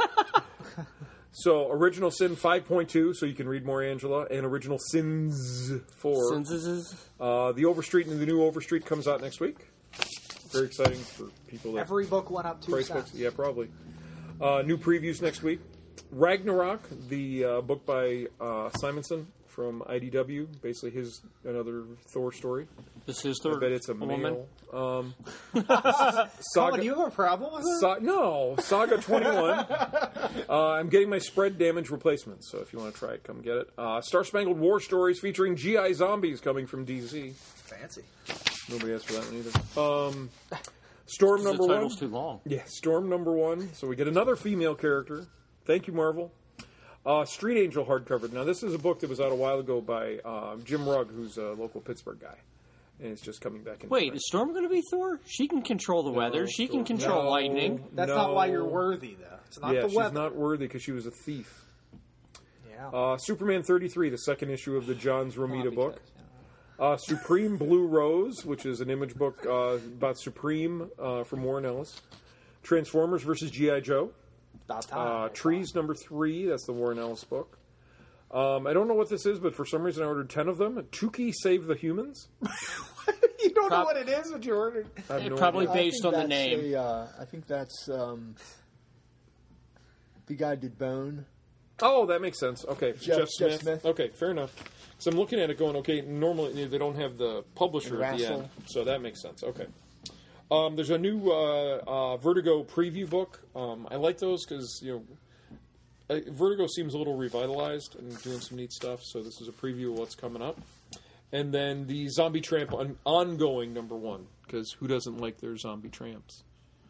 so, Original Sin five point two, so you can read more Angela, and Original Sins four. Sins- Uh, the Overstreet and the new Overstreet comes out next week. Very exciting for people that Every book went up two price cents. books. Yeah, probably. Uh, new previews next week. Ragnarok, the uh, book by uh, Simonson from I D W, basically his another Thor story. This is I the bet it's a woman. male. Um, Colin, Saga, do you have a problem with it? Sa- no, Saga twenty-one. uh, I'm getting my spread damage replacement, so if you want to try it, come get it. Uh, Star Spangled War Stories featuring G I Zombies coming from D Z. Fancy. Nobody asked for that one either. Um, Storm The number one. title's too long. Yeah, Storm number one. So we get another female character. Thank you, Marvel. Uh, Street Angel hardcover. Now, this is a book that was out a while ago by uh, Jim Rugg, who's a local Pittsburgh guy. And it's just coming back in. Wait, is Storm going to be Thor? She can control the weather. She can Storm- control No. lightning. That's No. not why you're worthy, though. It's not yeah, the she's weather. not worthy because she was a thief. Yeah. Uh, Superman thirty-three, the second issue of the Johns Romita Not book. because, yeah. Uh, Supreme Blue Rose, which is an image book uh, about Supreme uh, from Warren Ellis. Transformers versus G I. Joe. About time. Uh, Trees number three, that's the Warren Ellis book. Um, I don't know what this is, but for some reason I ordered ten of them. Tukey Save the Humans. You don't know Prob- what it is, but you ordered. I have It no probably idea. based on the that's name. A, uh, I think that's um, the guy did Bone. Oh, that makes sense. Okay, Jeff- Jeff, Jeff Smith. Smith. Okay, fair enough. So I'm looking at it going, okay, normally they don't have the publisher at the Rassel. end, so that makes sense. Okay. Um, there's a new uh, uh, Vertigo preview book. Um, I like those because, you know, uh, Vertigo seems a little revitalized and doing some neat stuff, so this is a preview of what's coming up. And then the Zombie Tramp on, ongoing number one, because who doesn't like their zombie tramps?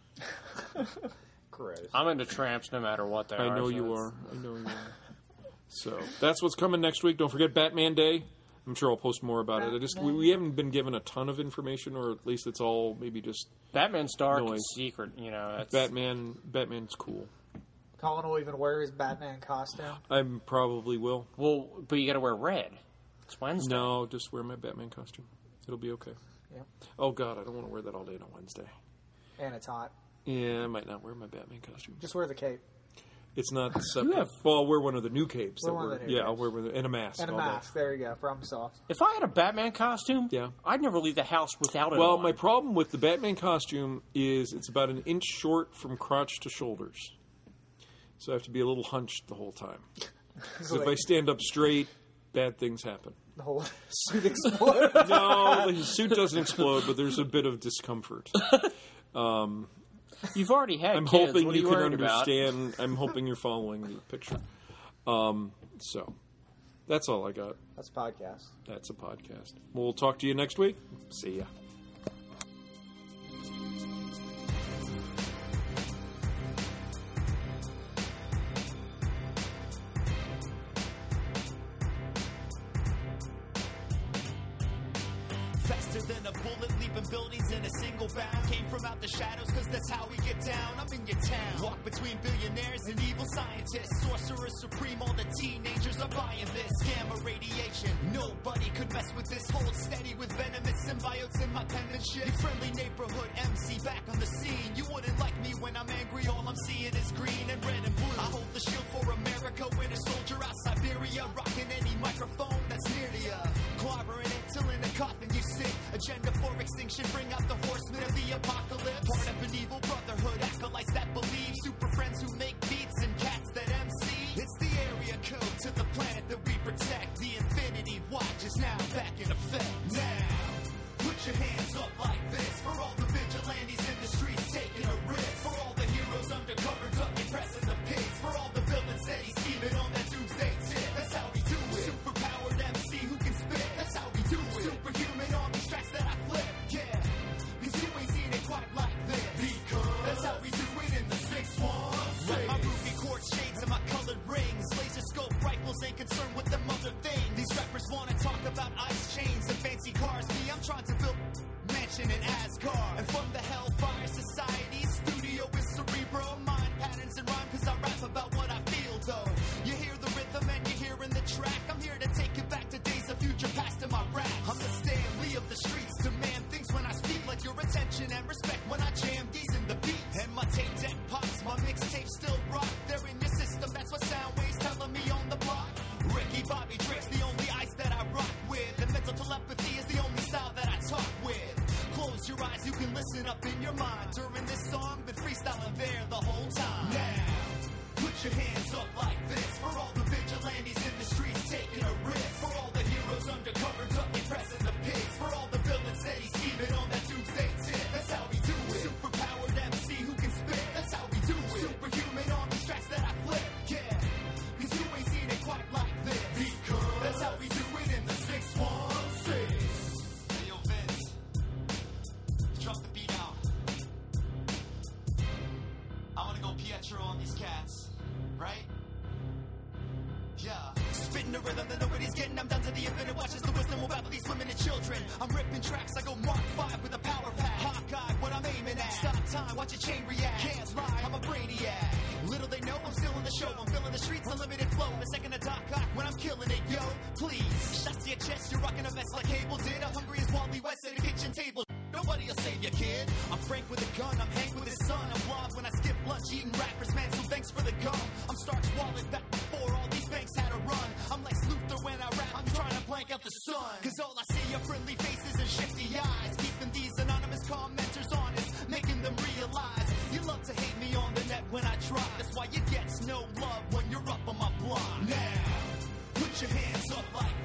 Gross. I'm into tramps no matter what they are. I know so you it's- are. I know you are. So that's what's coming next week. Don't forget Batman Day. I'm sure I'll post more about it. I just we, we haven't been given a ton of information, or at least it's all maybe just Batman's dark and Noise. secret. You know, that's, Batman. Batman's cool. Colin will even wear his Batman costume. I probably will. Well, but you got to wear red. It's Wednesday. No, just wear my Batman costume. It'll be okay. Yeah. Oh God, I don't want to wear that all day on a Wednesday. And it's hot. Yeah, I might not wear my Batman costume. Just wear the cape. It's not separate. have- Well, I'll wear one of the new capes. Wear that one of we're- the new yeah, capes. I'll wear one of the, and a mask. And a all that. mask. There you go. From soft. If I had a Batman costume, Yeah. I'd never leave the house without it. Well, on. my problem with the Batman costume is it's about an inch short from crotch to shoulders. So I have to be a little hunched the whole time. So if I stand up straight, bad things happen. The whole suit explodes. No, the suit doesn't explode, but there's a bit of discomfort. You've already had I'm kids. hoping what are you you can worried about? understand. I'm hoping you're following the picture. Um, so that's all I got. That's a podcast. That's a podcast. We'll talk to you next week. See ya. Faster than a bullet, leaping buildings in a single bound. Came from out the shadows, cause that's how we get down. I'm in your town. Walk between billionaires and evil scientists. Sorcerer supreme, all the teenagers are buying this. Gamma radiation, nobody could mess with this. Hold steady with venomous symbiotes in my penmanship. Your friendly neighborhood M C back on the scene. You wouldn't like me when I'm angry, all I'm seeing is green and red and blue. I hold the shield for America my tape deck pops, my mixtape still rock. They're in your system, that's what sound waves telling me on the block. Ricky Bobby Drake's the only ice that I rock with. And mental telepathy is the only style that I talk with. Close your eyes, you can listen up in your mind. During this song, been freestyling there the whole time. Now, put your hands up like this. For all the vigilantes in the streets taking a risk. For all the heroes undercover, ducking, pressing the pigs. For all the villains steady scheming on that doomsday tip. That's how we do it. Superpowered M C who can spit. That's how we do it. Superhuman on these tracks that I flip. Yeah, cause you ain't seen it quite like this. Because that's how we do it in the six one six. Hey, yo, Vince. Drop the beat out. I wanna go Pietro on these cats. Right? Yeah. Spitting the rhythm that nobody's getting. I'm down to the infinite. Watches the wisdom will battle these women and children. I'm ripping tracks. I go Mark five with a power pack. Hawkeye, what I'm aiming at. Stop time, watch a chain react. Can't lie, I'm a brainiac. Little they know, I'm still in the show. I'm filling the streets, unlimited flow. The second a Doc Ock when I'm killing it, yo. Please, shots to your chest. You're rocking a vest like Cable did. I'm hungry as Wally West at a kitchen table. Nobody'll save you, kid. I'm Frank with a gun. I'm Hank with his son. I'm Rob when I skip lunch, eating rappers, man. So thanks for the gum. I'm Starch Wallet back before all these banks had a run. I'm Lex Luthor when I rap. I'm trying to blank out the sun. Cause all I see are friendly faces and shifty eyes. Keeping these anonymous commenters honest, making them realize you love to hate me on the net when I try. That's why you get no love when you're up on my block. Now, put your hands up like